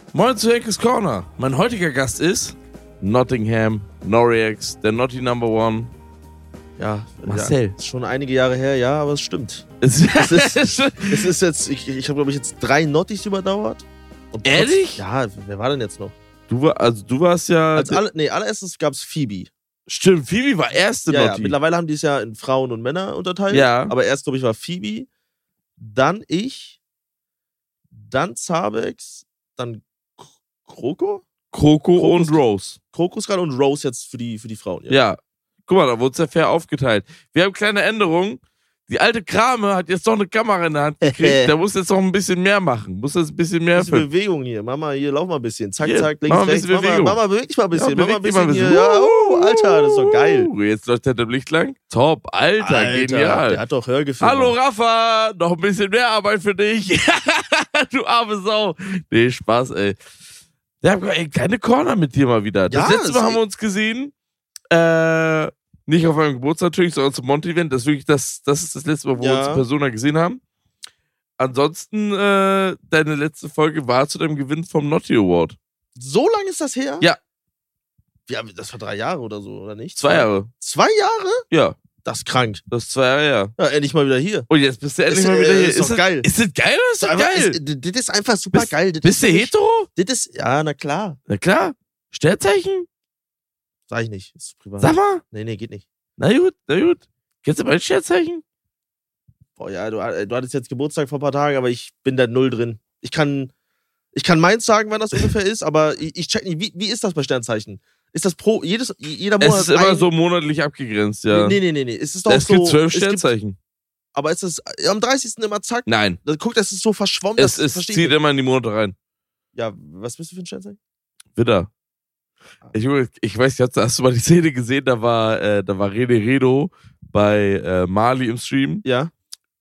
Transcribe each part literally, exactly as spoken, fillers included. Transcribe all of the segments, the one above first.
Moin zu Henkes Corner. Mein heutiger Gast ist Nottingham, Noriax, der Naughty Number One. Ja, Marcel. Ja, ist schon einige Jahre her, ja, aber es stimmt. es, ist, es ist jetzt, ich, ich habe glaube ich jetzt drei Nottis überdauert. Und Ehrlich? Trotz, ja, wer war denn jetzt noch? Du, war, also du warst ja... Als alle, nee, allererstes gab es Phoebe. Stimmt, Phoebe war erste ja, Naughty. Ja, mittlerweile haben die es ja in Frauen und Männer unterteilt. Ja. Aber erst, glaube ich, war Phoebe, dann ich, dann Zabex, dann Kroko? Kroko Krokus- und Rose. Krokusgal und Rose jetzt für die, für die Frauen. Ja. Ja. Guck mal, da wurde es ja fair aufgeteilt. Wir haben kleine Änderungen. Die alte Krame hat jetzt noch eine Kamera in der Hand gekriegt. Der muss jetzt noch ein bisschen mehr machen. Muss jetzt ein bisschen mehr... Ein bisschen Bewegung hier. Mama, hier, lauf mal ein bisschen. Zack, Hier, zack, mach links, mal ein rechts. bisschen Mama, Bewegung. Mama, beweg dich mal ein bisschen. Ja, Mama, ein beweg dich mal bisschen ein hier. bisschen. Ja, oh, Alter, das ist doch geil. Uh, Jetzt leuchtet der Licht lang. Top, Alter, Alter, genial. der hat doch Hörgefühl. Hallo Rafa, noch ein bisschen mehr Arbeit für dich. Du arme Sau. Nee, Spaß, ey. Wir haben ey, kleine Corner mit dir mal wieder. Das Ja, letzte Mal das- haben wir uns gesehen. Äh, nicht auf meinem Geburtstag natürlich, sondern zum Monty-Event. Das ist wirklich das, das ist das letzte Mal, wo wir Ja. uns in Persona gesehen haben. Ansonsten, äh, deine letzte Folge war zu deinem Gewinn vom Naughty Award. So lange ist das her? Ja. Ja, das war drei Jahre oder so, oder nicht? Zwei Jahre. Zwei Jahre? Ja, Das ist krank. das ist zwei Jahre her. Ja, endlich mal wieder hier. Und jetzt bist du endlich Ist, mal wieder äh, hier. ist doch das, geil. Ist das geil oder ist das Aber geil? ist, das ist einfach super Bist- geil. Das Bist du ist wirklich- hetero? Das ist, ja, na klar. Na klar. Sternzeichen? Sag ich nicht. Ist privat. Sag mal. Nee, nee, geht nicht. Na gut, na gut. Kennst du mein Sternzeichen? Boah, ja, du, du hattest jetzt Geburtstag vor ein paar Tagen, aber ich bin da null drin. Ich kann, ich kann meins sagen, wann das ungefähr ist, aber ich, ich check nicht, wie, wie ist das bei Sternzeichen? Ist das pro, jedes, jeder Monat? Es ist immer ein, so monatlich abgegrenzt, ja. Nee, nee, nee, nee. Es ist doch Es so. gibt zwölf es gibt, Sternzeichen. aber ist es am dreißigsten immer zack? Nein, Da, guck, das ist so verschwommen. es, das es versteh ich zieht nicht. immer in die Monate rein. Ja, was bist du für ein Sternzeichen? Widder. Ich, ich weiß, hast, hast du mal die Szene gesehen, da war, äh, da war Rene Redo bei äh, Mali im Stream. Ja.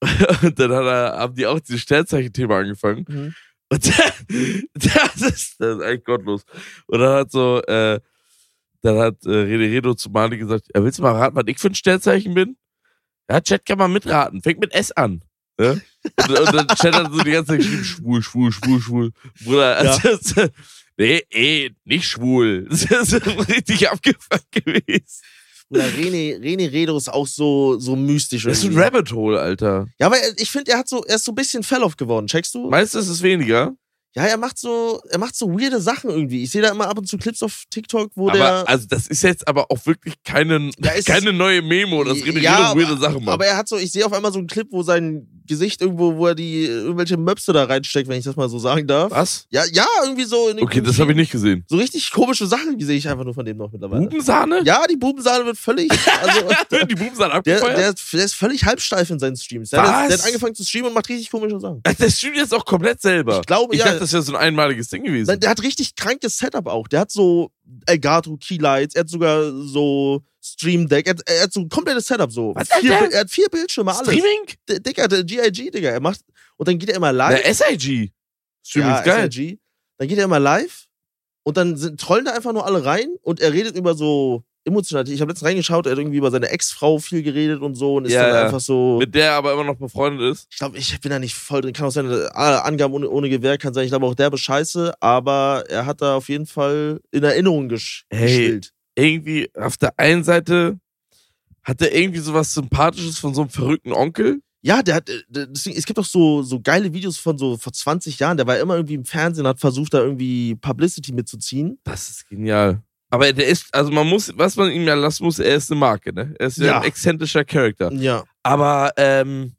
Und dann hat er, haben die auch dieses Sternzeichen-Thema angefangen. Mhm. Und der, das, ist, das ist eigentlich gottlos. Und dann hat so, äh, dann hat äh, Rene Redo zu Mali gesagt, ja, willst du mal raten, was ich für ein Sternzeichen bin? Ja, Chat kann mal mitraten. Fängt mit S an. Ne? Und, und dann Chat hat so die ganze Zeit geschrieben, schwul, schwul, schwul, schwul. Bruder, Ja. also, das, nee, eh, nicht schwul. Das ist richtig abgefuckt gewesen. Oder René, René Redo ist auch so, so mystisch. Das ist ein irgendwie. Rabbit Hole, Alter. Ja, aber er- ich finde, er hat so, er ist so ein bisschen Fell-off geworden, checkst du? Meinst du, es ist weniger? Ja, er macht so, er macht so weirde Sachen irgendwie. Ich sehe da immer ab und zu Clips auf TikTok, wo der. Aber, also, das ist jetzt aber auch wirklich keine, Ja, es keine neue Memo, dass Rene Ja, Redo weirde aber- Sachen macht. Aber er hat so, ich sehe auf einmal so einen Clip, wo sein Gesicht irgendwo, wo er die irgendwelche Möpse da reinsteckt, wenn ich das mal so sagen darf. Was? Ja, ja, irgendwie so. In Okay, das habe ich nicht gesehen. So richtig komische Sachen sehe ich einfach nur von dem noch mittlerweile. Bubensahne? Ja, die Bubensahne wird völlig. Also, Die Bubensahne der, abgefeuert? der, der ist völlig halbsteif in seinen Streams. Der, Was? hat, der hat angefangen zu streamen und macht richtig komische Sachen. Ach, der streamt jetzt auch komplett selber. Ich glaube, ich ja. dachte, das wäre so ein einmaliges Ding gewesen. Nein, der hat richtig krankes Setup auch. Der hat so Elgato Keylights, er hat sogar so Stream Deck, er hat, er hat so ein komplettes Setup so. Was hat vier, der? Bi- Er hat vier Bildschirme, alles. Streaming? D- Digga, der G I G, Digga, er macht und dann geht er immer Na, live. S I G. Streaming ja, ist geil. S I G. Dann geht er immer live und dann sind, trollen da einfach nur alle rein und er redet über so emotional. Ich habe letztens reingeschaut, er hat irgendwie über seine Ex-Frau viel geredet und so und ist Ja, dann ja. einfach so. Mit der aber immer noch befreundet ist. Ich glaube, ich bin da nicht voll drin. Kann auch sein, äh, Angaben ohne, ohne Gewehr kann sein. Ich glaube auch derbe Scheiße, aber er hat da auf jeden Fall in Erinnerung gesch Hey. gestellt. Irgendwie, auf der einen Seite hat er irgendwie sowas Sympathisches von so einem verrückten Onkel. Ja, der hat, äh, deswegen, es gibt auch so, so geile Videos von so vor zwanzig Jahren. Der war immer irgendwie im Fernsehen und hat versucht, da irgendwie Publicity mitzuziehen. Das ist genial. Aber der ist, also man muss, was man ihm ja lassen muss, er ist eine Marke, ne? Er ist ja, Ja. ein exzentrischer Charakter. Ja. Aber, ähm,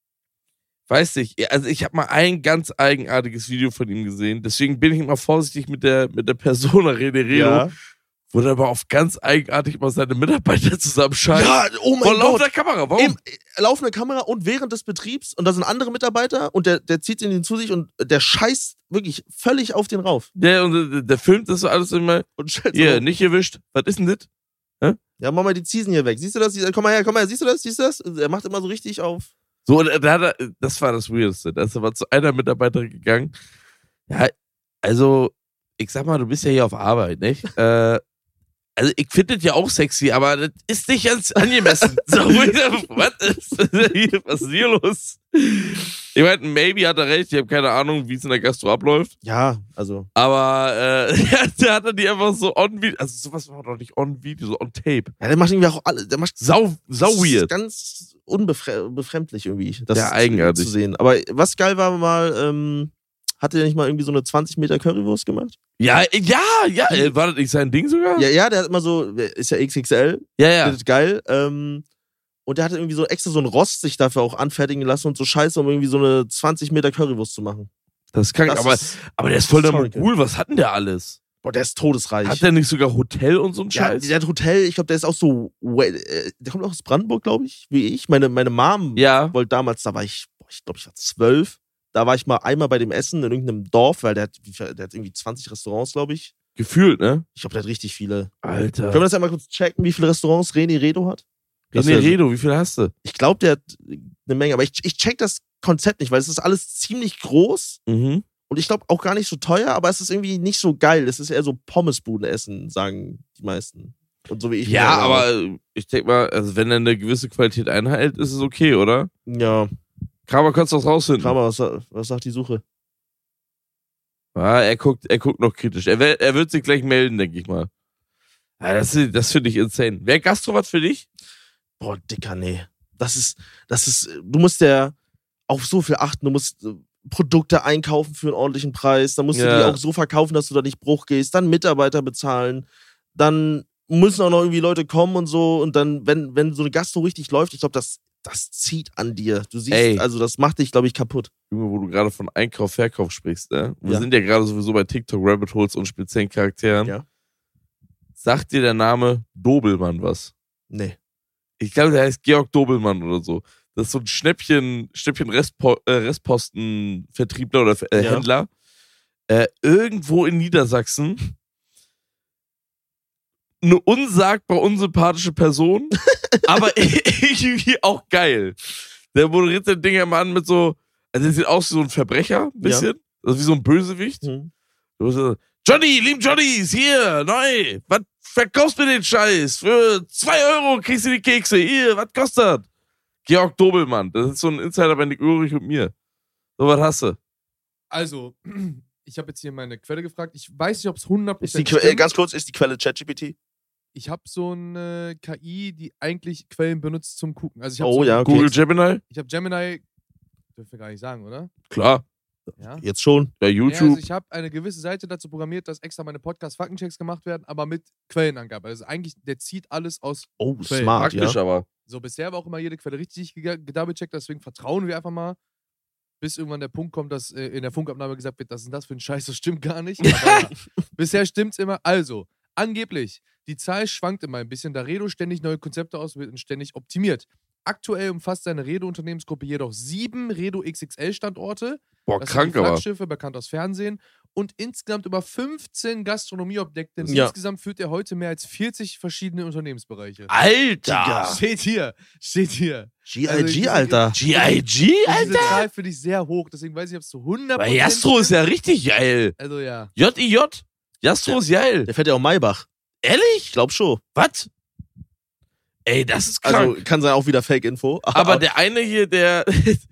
weiß nicht, also ich habe mal ein ganz eigenartiges Video von ihm gesehen, deswegen bin ich immer vorsichtig mit der, mit der Persona Rene Redo, Ja. wo er aber auf ganz eigenartig mal seine Mitarbeiter zusammenscheißt. ja, oh Vor mein laufender Gott. Kamera, warum? Im, äh, laufende Kamera und während des Betriebs und da sind andere Mitarbeiter und der, der zieht ihn zu sich und der scheißt wirklich völlig auf den rauf. Der, und der, der filmt das so alles immer, Und stellt so hier, auf. nicht erwischt, was ist denn das? Ja, mach mal die Ziesen hier weg. Siehst du das? Komm mal her, komm mal her. Siehst du das? Siehst du das? Er macht immer so richtig auf. So, und da hat er, das war das Weirdeste. Da ist er mal zu einer Mitarbeiterin gegangen. Ja, also, ich sag mal, du bist ja hier auf Arbeit, nicht? äh, also, ich finde das ja auch sexy, aber das ist nicht ganz angemessen. So, wo ich sag, was ist hier, was ist hier los? Ich meine, maybe hat er recht, ich habe keine Ahnung, wie es in der Gastro abläuft. Ja, also. Aber äh, der hat dann die einfach so on Video, also sowas war doch nicht on Video, so on Tape. Ja, der macht irgendwie auch alle, der macht Sau, sau weird. Ganz unbefremdlich irgendwie, das Ja, eigenartig. zu sehen. Aber was geil war mal, ähm, hat er nicht mal irgendwie so eine zwanzig Meter Currywurst gemacht? Ja, ja, ja, äh, war das nicht sein Ding sogar? Ja, ja, der hat immer so, ist ja X X L, ja, ja. das ist geil, ähm, und der hatte irgendwie so extra so einen Rost sich dafür auch anfertigen lassen und so Scheiße, um irgendwie so eine zwanzig Meter Currywurst zu machen. Das ist krank, Das aber, ist aber der ist voll der historical. Mogul, was hat denn der alles? Boah, der ist todesreich. Hat der nicht sogar Hotel und so ein Ja, Scheiß? der hat Hotel, ich glaube, der ist auch so, äh, der kommt auch aus Brandenburg, glaube ich, wie ich. Meine, meine Mom Ja. wollte damals, da war ich, boah, ich glaube, ich war zwölf. Da war ich mal einmal bei dem Essen in irgendeinem Dorf, weil der hat, der hat irgendwie zwanzig Restaurants, glaube ich. Gefühlt, ne? Ich glaube, der hat richtig viele. Alter. Können wir das ja mal kurz checken, wie viele Restaurants René Redo hat? Das René wär so- Redo, wie viel hast du? Ich glaube, der hat eine Menge, aber ich, ich check das Konzept nicht, weil es ist alles ziemlich groß Mhm. und ich glaube auch gar nicht so teuer, aber es ist irgendwie nicht so geil. Es ist eher so Pommesbudenessen, sagen die meisten. Und so wie ich. Ja, mir- aber ich denke mal, also wenn er eine gewisse Qualität einhält, ist es okay, oder? Ja, Kramer, kannst du das rausfinden? Kramer, was, was sagt die Suche? Ja, er guckt, er guckt noch kritisch. Er, wer- er wird sich gleich melden, denke ich mal. Ja, das ist- das finde ich insane. Wer Gastro was für dich? Boah, Dicker, nee. Das ist, das ist, du musst ja auf so viel achten. Du musst äh, Produkte einkaufen für einen ordentlichen Preis. Dann musst du Ja. die auch so verkaufen, dass du da nicht Bruch gehst. Dann Mitarbeiter bezahlen. Dann müssen auch noch irgendwie Leute kommen und so. Und dann, wenn, wenn so eine Gastro richtig läuft, ich glaube, das, das zieht an dir. Du siehst, Ey. also das macht dich, glaube ich, kaputt. Junge, wo du gerade von Einkauf, Verkauf sprichst, ne? Wir Ja. sind ja gerade sowieso bei TikTok Rabbit Holes und speziellen Charakteren. Ja. Sagt dir der Name Dobelmann was? Nee. Ich glaube, der heißt Georg Dobelmann oder so. Das ist so ein Schnäppchen, Schnäppchen Restpo äh, Restpostenvertriebler oder äh, Ja. Händler. Äh, irgendwo in Niedersachsen. Eine unsagbar unsympathische Person, aber irgendwie auch geil. Der moderiert sein Ding ja mal an mit so, also der sieht aus wie so ein Verbrecher, ein bisschen. Also wie so ein Bösewicht. Hm. Du so, Johnny, lieb Johnny's, hier, neu. Was verkaufst du mir den Scheiß? Für zwei Euro kriegst du die Kekse. Hier, was kostet das? Georg Dobelmann, das ist so ein Insider bei Nick Ulrich und mir. So, was hast du? Also, ich habe jetzt hier meine Quelle gefragt. Ich weiß nicht, ob es hundert Ist die Prozent Que- äh, ganz kurz, ist die Quelle ChatGPT? Ich habe so eine K I, die eigentlich Quellen benutzt zum Gucken. Also ich habe Oh so, ja, okay. Google Gemini? ich habe Gemini, dürfen wir gar nicht sagen, oder? Klar. Ja. Jetzt schon. Ja, Ja, YouTube. also ich habe eine gewisse Seite dazu programmiert, dass extra meine Podcast-Faktenchecks gemacht werden, aber mit Quellenangabe. Also eigentlich, der zieht alles aus. Oh, Quellen. smart, Praktisch, ja. aber. So, bisher war auch immer jede Quelle richtig ge- gedoublecheckt, deswegen vertrauen wir einfach mal, bis irgendwann der Punkt kommt, dass äh, in der Funkabnahme gesagt wird, das ist das für ein Scheiß, das stimmt gar nicht. Aber ja, bisher stimmt's immer. Also, angeblich, die Zahl schwankt immer ein bisschen, da Redo ständig neue Konzepte auswählt und ständig optimiert. Aktuell umfasst seine Redo-Unternehmensgruppe jedoch sieben Redo X X L-Standorte. Boah, Das krank, sind die aber. Flaggschiffe, bekannt aus Fernsehen. Und insgesamt über fünfzehn Gastronomieobjekte. Ja. Insgesamt führt er heute mehr als vierzig verschiedene Unternehmensbereiche. Alter! Steht hier, steht hier. G I Also G, diese- Alter. G I G, Und diese Alter? Zahl finde ich sehr hoch, deswegen weiß ich, ob es zu hundert Bei Prozent Jastro ist stimmt. ja richtig geil. Also ja. J I J. Jastro ist geil. Der fährt ja auch Maybach. Ich Ehrlich? glaub schon. Was? Ey, das ist krank. Also kann sein auch wieder Fake-Info. Aber der eine hier, der,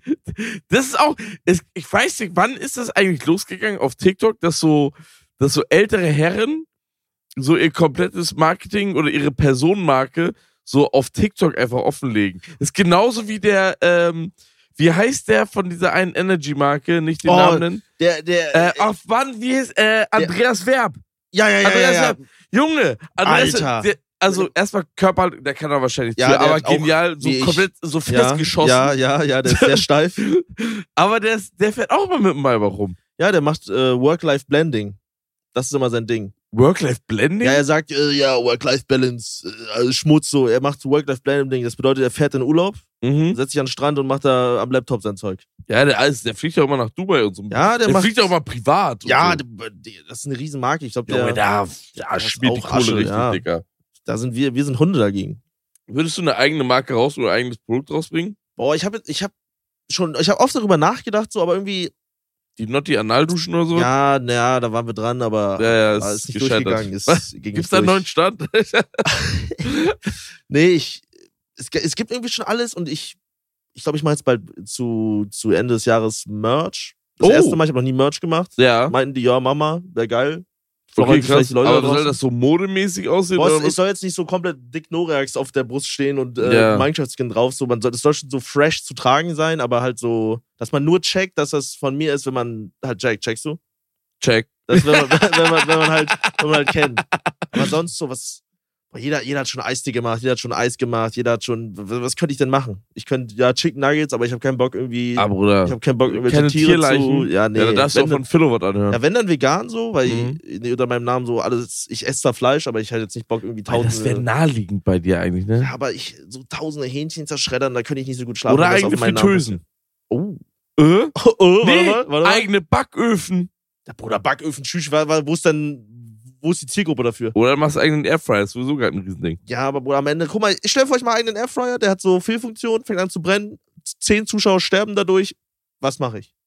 das ist auch, es- ich weiß nicht, wann ist das eigentlich losgegangen auf TikTok, dass so, dass so ältere Herren so ihr komplettes Marketing oder ihre Personenmarke so auf TikTok einfach offenlegen. Das ist genauso wie der, ähm, wie heißt der von dieser einen Energy-Marke, nicht den Oh, Namen nennen? Der, der. Äh, ach wann, wie heißt, äh, Andreas Verb. ja, ja, ja, ja, Andreas ja. Verb. Junge, Andreas, Alter. Der, also erstmal Körper, der kann er wahrscheinlich Ja, für, der aber hat auch, genial, so wie ich- komplett so Ja, festgeschossen. ja, ja, ja, der ist sehr steif. Aber der, ist, der fährt auch mal mit dem Maybach rum. Ja, der macht äh, Work-Life-Blending. Das ist immer sein Ding. Work-Life-Blending? Ja, er sagt, äh, ja, Work-Life-Balance, äh, also Schmutz so. Er macht Work-Life-Blending. Das bedeutet, er fährt in Urlaub, Mhm. setzt sich an den Strand und macht da am Laptop sein Zeug. Ja, der, ist, der fliegt ja auch immer nach Dubai und so. Ja, der, der macht. fliegt ja auch mal privat. Und ja, so. der- der- das ist eine riesen Marke. Ich glaube, Junge, der, da, da ist spielt die auch Kohle Asche, richtig, ja. Dicker. da sind wir, wir sind Hunde dagegen. Würdest du eine eigene Marke raus oder ein eigenes Produkt rausbringen? Boah, ich habe ich hab schon, ich habe oft darüber nachgedacht, so, aber irgendwie, Die Notti Analduschen oder so? ja, naja, da waren wir dran, aber ja, ja, aber ist, ist nicht gescheitert. durchgegangen. Ist, Was? ging Gibt's nicht da einen neuen durch. Stand? Nee, ich, es, ge- es gibt irgendwie schon alles und ich, ich glaube, ich mache jetzt bald zu, zu Ende des Jahres Merch. Das Oh. erste Mal, ich habe noch nie Merch gemacht. Ja. Meinten die, ja, Mama, wäre geil. Okay, Freuen sich vielleicht krass. die Leute Aber da soll draußen. das so modemäßig aussehen? Boah, oder es, was? es soll jetzt nicht so komplett dick Noreax auf der Brust stehen und äh, Ja. Minecraft-Skin drauf. So, man soll, es soll schon so fresh zu tragen sein, aber halt so, dass man nur checkt, dass das von mir ist, wenn man halt checkt. Checkst du? Check. Das, wenn, man, wenn, man, wenn, man halt, wenn man halt kennt. Aber sonst so was. Boah, jeder, jeder hat schon Eistee gemacht, jeder hat schon Eis gemacht, jeder hat schon. Was, was könnte ich denn machen? Ich könnte, ja, Chicken Nuggets, aber ich habe keinen Bock irgendwie. Ah, Bruder. Ich habe keinen Bock, irgendwelche Keine Tiere Tierleichen. zu. Ja, nee. Ja, da darfst du auch wenn, von Philo was anhören. ja, wenn dann vegan so, weil Mhm. ich, unter meinem Namen so alles. Ich esse zwar Fleisch, aber ich hätte jetzt nicht Bock, irgendwie Weil tausende. das wäre naheliegend bei dir eigentlich, ne? Ja, aber ich, so tausende Hähnchen zerschreddern, da könnte ich nicht so gut schlafen. Oder wenn das auf eigene meinen Namen Fritteusen. passiert. Äh? Oh. Oh, oh, warte Nee, mal, warte mal. eigene Backöfen. Ja, Bruder, Backöfen, tschüss, wa- wa- wo ist denn, wo ist die Zielgruppe dafür? Oder machst eigenen Airfryer, ist sowieso gerade ein Riesending. Ja, aber Bruder, am Ende, guck mal, ich stelle für euch mal einen Airfryer, der hat so Fehlfunktion, fängt an zu brennen, zehn Zuschauer sterben dadurch. Was mache ich?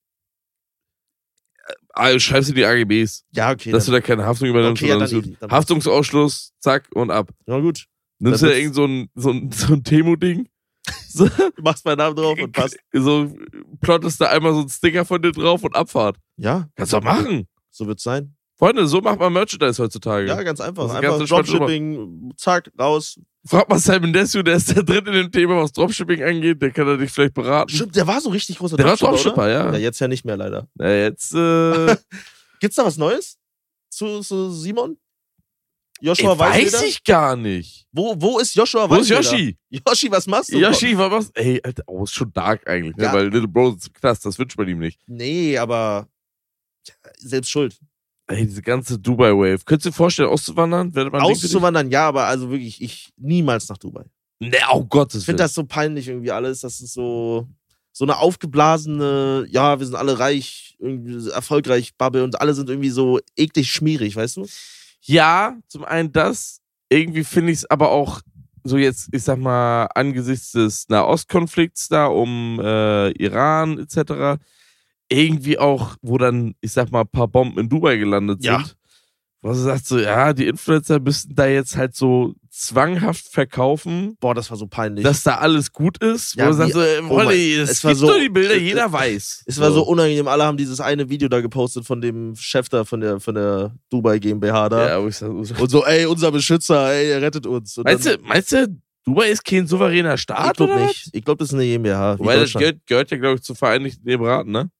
Ah, schreibst du die A G Bs, Ja, okay. dass du Dann, da keine Haftung übernimmst. Okay, ja, oder dann alles easy, gut. dann- Haftungsausschluss, zack und ab. na gut. Nimmst Dann du da wird's- irgend so ein, so ein, so ein Temo-Ding? So, Du machst meinen Namen drauf und passt. so plottest da einmal so ein Sticker von dir drauf und Abfahrt. Ja, Kannst du doch machen. so wird's sein. Freunde, so macht man Merchandise heutzutage. Ja, ganz einfach. Das ist Einfach ganz entspannt Dropshipping, zack, raus. Frag mal Simon Desue, der ist da drin in dem Thema, was Dropshipping angeht, der kann da dich vielleicht beraten. Stimmt, der war so richtig großer Der war Dropshipper, Dropshipper, oder? ja. Ja, jetzt ja nicht mehr leider. Ja, jetzt, äh, Gibt's da was Neues zu, zu Simon? ey, Joshua weiß Weißleder? ich gar nicht. Wo, wo ist Joshua Wo ist Weißleder? Yoshi? Yoshi, was machst du? Yoshi, was machst du? Ey, Alter, oh, ist schon dark eigentlich, ne? Ja. Weil Little Bro ist im Knast, das wünscht man ihm nicht. Nee, aber ja, selbst schuld. Ey, diese ganze Dubai-Wave. Könntest du dir vorstellen, auszuwandern? Wäre man Auszuwandern, ja, aber also wirklich, ich niemals nach Dubai. Ne, oh Gottes Ich finde Willen. das so peinlich irgendwie alles. Das ist so, so eine aufgeblasene, ja, wir sind alle reich, irgendwie erfolgreich Bubble und alle sind irgendwie so eklig schmierig, weißt du? Ja, zum einen das. Irgendwie finde ich es aber auch so jetzt, ich sag mal, angesichts des Nahostkonflikts da um äh, Iran et cetera irgendwie auch, wo dann, ich sag mal, ein paar Bomben in Dubai gelandet Ja. sind. Wo du sagst so, ja, die Influencer müssten da jetzt halt so zwanghaft verkaufen, Boah, das war so peinlich. dass da alles gut ist. Ja, wo du sagst so, wie- ey, oh Freunde, mein- es es war gibt so- doch die Bilder, es- jeder es- weiß. Es war so unangenehm, alle haben dieses eine Video da gepostet von dem Chef da von der, von der Dubai GmbH da. Ja, wo ich sag, so, Und so, ey, unser Beschützer, ey, er rettet uns. Und meinst, dann, du, meinst du, Dubai ist kein souveräner Staat? ich glaube oder nicht. Ich glaube, das ist eine GmbH. wie Wobei das Deutschland. gehört, gehört ja, glaube ich, zu Vereinigten Emiraten, ne?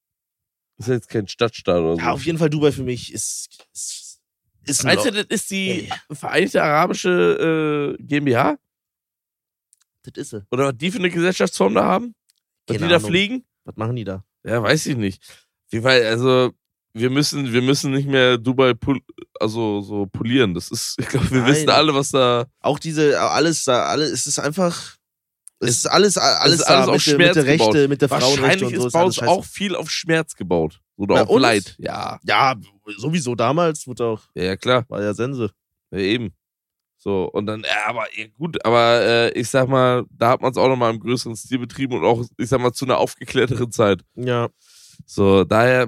Ist ja jetzt kein Stadtstaat oder so. Ja, auf jeden Fall Dubai für mich ist, ist, ist ein Meinst du, Lo- das ist die Ey. Vereinigte Arabische äh, GmbH? Das ist sie. Oder was die für eine Gesellschaftsform da haben? Was Keine die da Ahnung. fliegen? Was machen die da? Ja, weiß ich nicht. Wie weil, also, wir müssen, wir müssen nicht mehr Dubai pol also so polieren. Das ist, ich glaube, wir Nein. wissen alle, was da. Auch diese, alles da, alles, es ist einfach, es ist alles, alles, ist da alles auf mit, der- mit Schmerz der Rechte, gebaut. mit der Frauenrechte Wahrscheinlich und so. ist bei uns alles scheiße. auch viel auf Schmerz gebaut. Oder Bei auf uns? Leid. Ja. Ja, sowieso damals, wurde auch, Ja, ja, klar. war ja Sense. Ja, eben. So, und dann, ja, aber ja, gut, aber äh, ich sag mal, da hat man es auch nochmal im größeren Stil betrieben und auch, ich sag mal, zu einer aufgeklärteren Zeit. Ja. So, daher,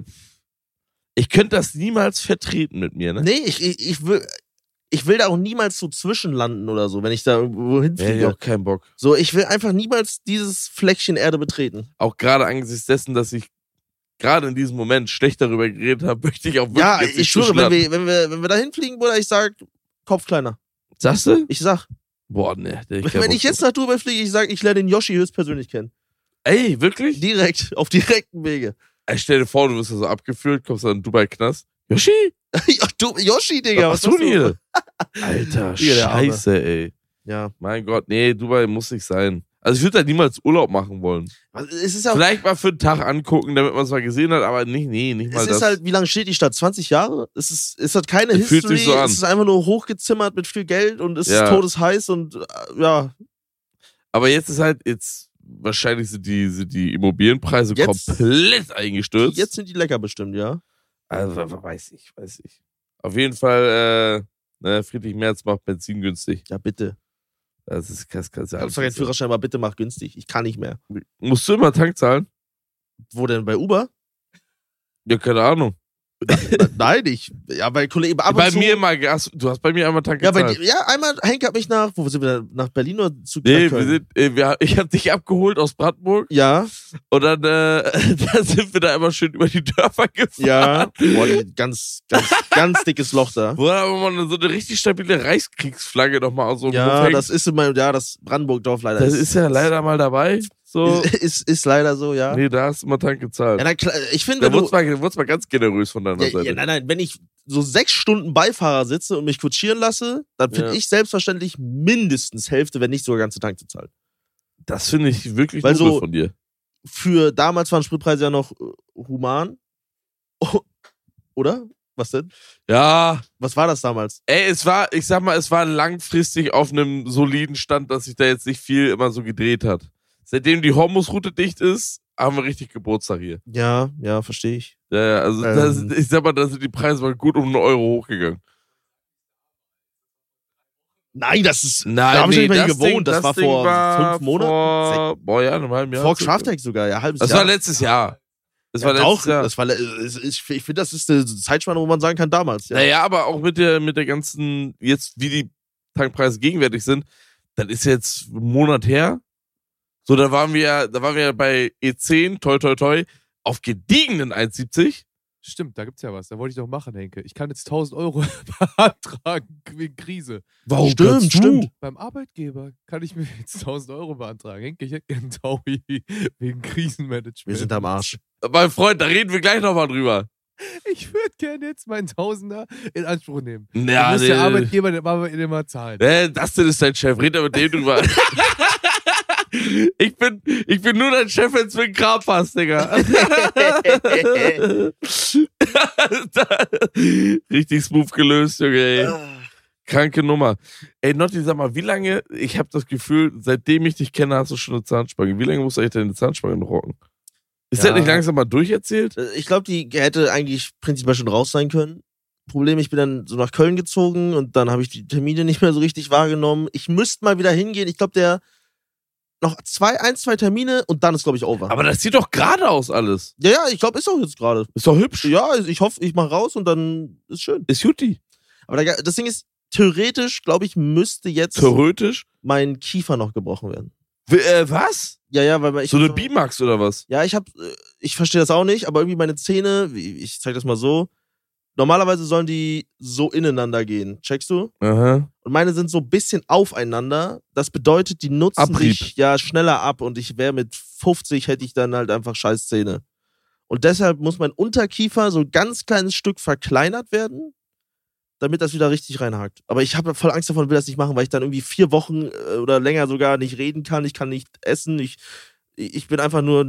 ich könnte das niemals vertreten mit mir, ne? Nee, ich, ich, ich will, ich will da auch niemals so zwischenlanden oder so, wenn ich da irgendwo Ja, ich hinfliege. auch keinen Bock. So, ich will einfach niemals dieses Fleckchen Erde betreten. Auch gerade angesichts dessen, dass ich gerade in diesem Moment schlecht darüber geredet habe, möchte ich auch wirklich Ja, jetzt ich nicht schwöre, wenn zwischenlanden. wir, wenn wir, wenn wir da hinfliegen, Bruder, ich sag, Kopf kleiner. Sagst du? Ich sag, Boah, ne. der- Ich wenn ich jetzt nach Dubai fliege, ich sag, ich lerne den Yoshi höchstpersönlich kennen. Ey, wirklich? Direkt, auf direkten Wege. Ey, stell dir vor, du wirst da so abgeführt, kommst dann in Dubai-Knast. Yoshi? Ja, du, Yoshi, Digga, was was tun machst du? hier? Alter, Digga, der Arme. scheiße, ey. Ja. Mein Gott, nee, Dubai muss nicht sein. Also ich würde da niemals Urlaub machen wollen. Also, Es ist ja Vielleicht mal für einen Tag angucken, damit man es mal gesehen hat, aber nicht, nee, nicht mal Es das. ist halt, wie lange steht die Stadt? zwanzig Jahre? Es, ist, es hat keine Es fühlt History, sich so an. es ist einfach nur hochgezimmert mit viel Geld und es Ja. ist todesheiß und äh, ja, Aber jetzt ist halt, jetzt, wahrscheinlich sind die, sind die Immobilienpreise Jetzt- komplett eingestürzt. jetzt sind die lecker bestimmt, ja. Also, weiß ich, weiß ich. Auf jeden Fall, äh, ne, Friedrich Merz macht Benzin günstig. Ja, bitte. Das ist, das kannst du Ich alles hab keinen nicht Führerschein, aber bitte mach günstig. Ich kann nicht mehr. sagen. Musst du immer Tank zahlen? Wo denn? Bei Uber? Ja, keine Ahnung. Nein, ich. Ja, bei Kollegen. Ab und Bei zu, mir mal Gas. Du hast bei mir einmal Tank Ja, bei, gezahlt. dir- ja, einmal, Henk hat mich nach. Wo sind wir denn? Nach Berlin oder zu Nee, wir Köln? sind, äh, wir, ich hab dich abgeholt aus Brandenburg Ja, und dann äh, da sind wir da immer schön über die Dörfer gefahren. ja. Boah, die ganz, ganz, ganz dickes Loch da. Wo dann aber mal so eine richtig stabile Reichskriegsflagge nochmal aus so einem Hof Ja, hängt. das ist in meinem, ja, das Brandenburg-Dorf leider. Das ist ja leider mal dabei. So. Ist, ist, ist leider so, ja. Nee, da hast du mal Tank gezahlt. Ja, na klar, ich finde, Da wenn du, wurd's mal, wurd's mal ganz generös von deiner ja, Seite. ja, nein, nein, wenn ich so sechs Stunden Beifahrer sitze und mich kutschieren lasse, dann finde Ja. ich selbstverständlich mindestens Hälfte, wenn nicht sogar ganze Tank zu zahlen. Das finde ich wirklich Weil nobel so- von dir. Für damals waren Spritpreise ja noch äh, human. Oh, oder? Was denn? Ja, Was war das damals? ey, es war, ich sag mal, es war langfristig auf einem soliden Stand, dass sich da jetzt nicht viel immer so gedreht hat. Seitdem die Hormusroute dicht ist, haben wir richtig Geburtstag hier. Ja, ja, verstehe ich. Ja, ja, also Ähm. da sind, ich sag mal, da sind die Preise mal gut um einen Euro hochgegangen. Nein, das ist. Nein, da habe ich nee, nicht mehr das gewohnt. Ding- das, das war Ding vor war fünf Monaten. Vor, boah, ja, in einem halben Sechs. Jahr. Vor Kraftex sogar, ja, halbes Das Jahr. war letztes Jahr. Das war ja, letztes auch, Jahr. das war, le- es ist- ich finde, das ist eine Zeitspanne, wo man sagen kann, damals. Ja. Naja, aber auch mit der, mit der ganzen, jetzt wie die Tankpreise gegenwärtig sind, das ist jetzt ein Monat her. So, da waren wir, da waren wir bei E zehn, toi toi toi, auf gediegenen eins siebzig. Stimmt, da gibt's ja was. Da wollte ich doch machen, Henke. Ich kann jetzt tausend Euro beantragen wegen Krise. Warum Stimmt, kannst du? stimmt. Beim Arbeitgeber kann ich mir jetzt tausend Euro beantragen. Henke, ich hätte gerne einen Taui wegen Krisenmanagement. Wir sind am Arsch. Mein Freund, da reden wir gleich nochmal drüber. Ich würde gerne jetzt meinen Tausender in Anspruch nehmen. Ja, Dann muss nee, der Arbeitgeber den Arbeitgeber immer zahlen. äh, das denn ist dein Chef, red da mit dem drüber. Ich bin, ich bin nur dein Chef, wenn es mit dem Kram passt, Digga. Richtig smooth gelöst, Junge, ey. Kranke Nummer. Ey, Notti, sag mal, wie lange, ich habe das Gefühl, seitdem ich dich kenne, hast du schon eine Zahnspange. Wie lange musst du eigentlich deine Zahnspange noch rocken? Ist Ja. das nicht langsam mal durcherzählt? Äh, Ich glaube, die hätte eigentlich prinzipiell schon raus sein können. Problem, ich bin dann so nach Köln gezogen und dann habe ich die Termine nicht mehr so richtig wahrgenommen. Ich müsste mal wieder hingehen. Ich glaube, der noch zwei, ein, zwei Termine und dann ist, glaube ich, over. Aber das sieht doch gerade aus alles. ja, ja, ich glaube, ist auch jetzt gerade. Ist doch hübsch. Ja, ich hoffe, ich mache raus und dann ist schön. Ist Jutti. Aber der, das Ding ist, theoretisch, glaube ich, müsste jetzt Theoretisch. mein Kiefer noch gebrochen werden. W äh, was? Ja, ja, weil ich So eine B-Max oder was? Ja, ich habe, ich verstehe das auch nicht, aber irgendwie meine Zähne, wie- ich zeig das mal so. Normalerweise sollen die so ineinander gehen, checkst du? Aha. Und meine sind so ein bisschen aufeinander. Das bedeutet, die nutzen Abrieb. sich ja schneller ab und ich wäre mit fünfzig hätte ich dann halt einfach scheiß Zähne. Und deshalb muss mein Unterkiefer so ein ganz kleines Stück verkleinert werden, damit das wieder richtig reinhakt. Aber ich habe voll Angst davon und will das nicht machen, weil ich dann irgendwie vier Wochen äh, oder länger sogar nicht reden kann. Ich kann nicht essen. Ich, ich bin einfach nur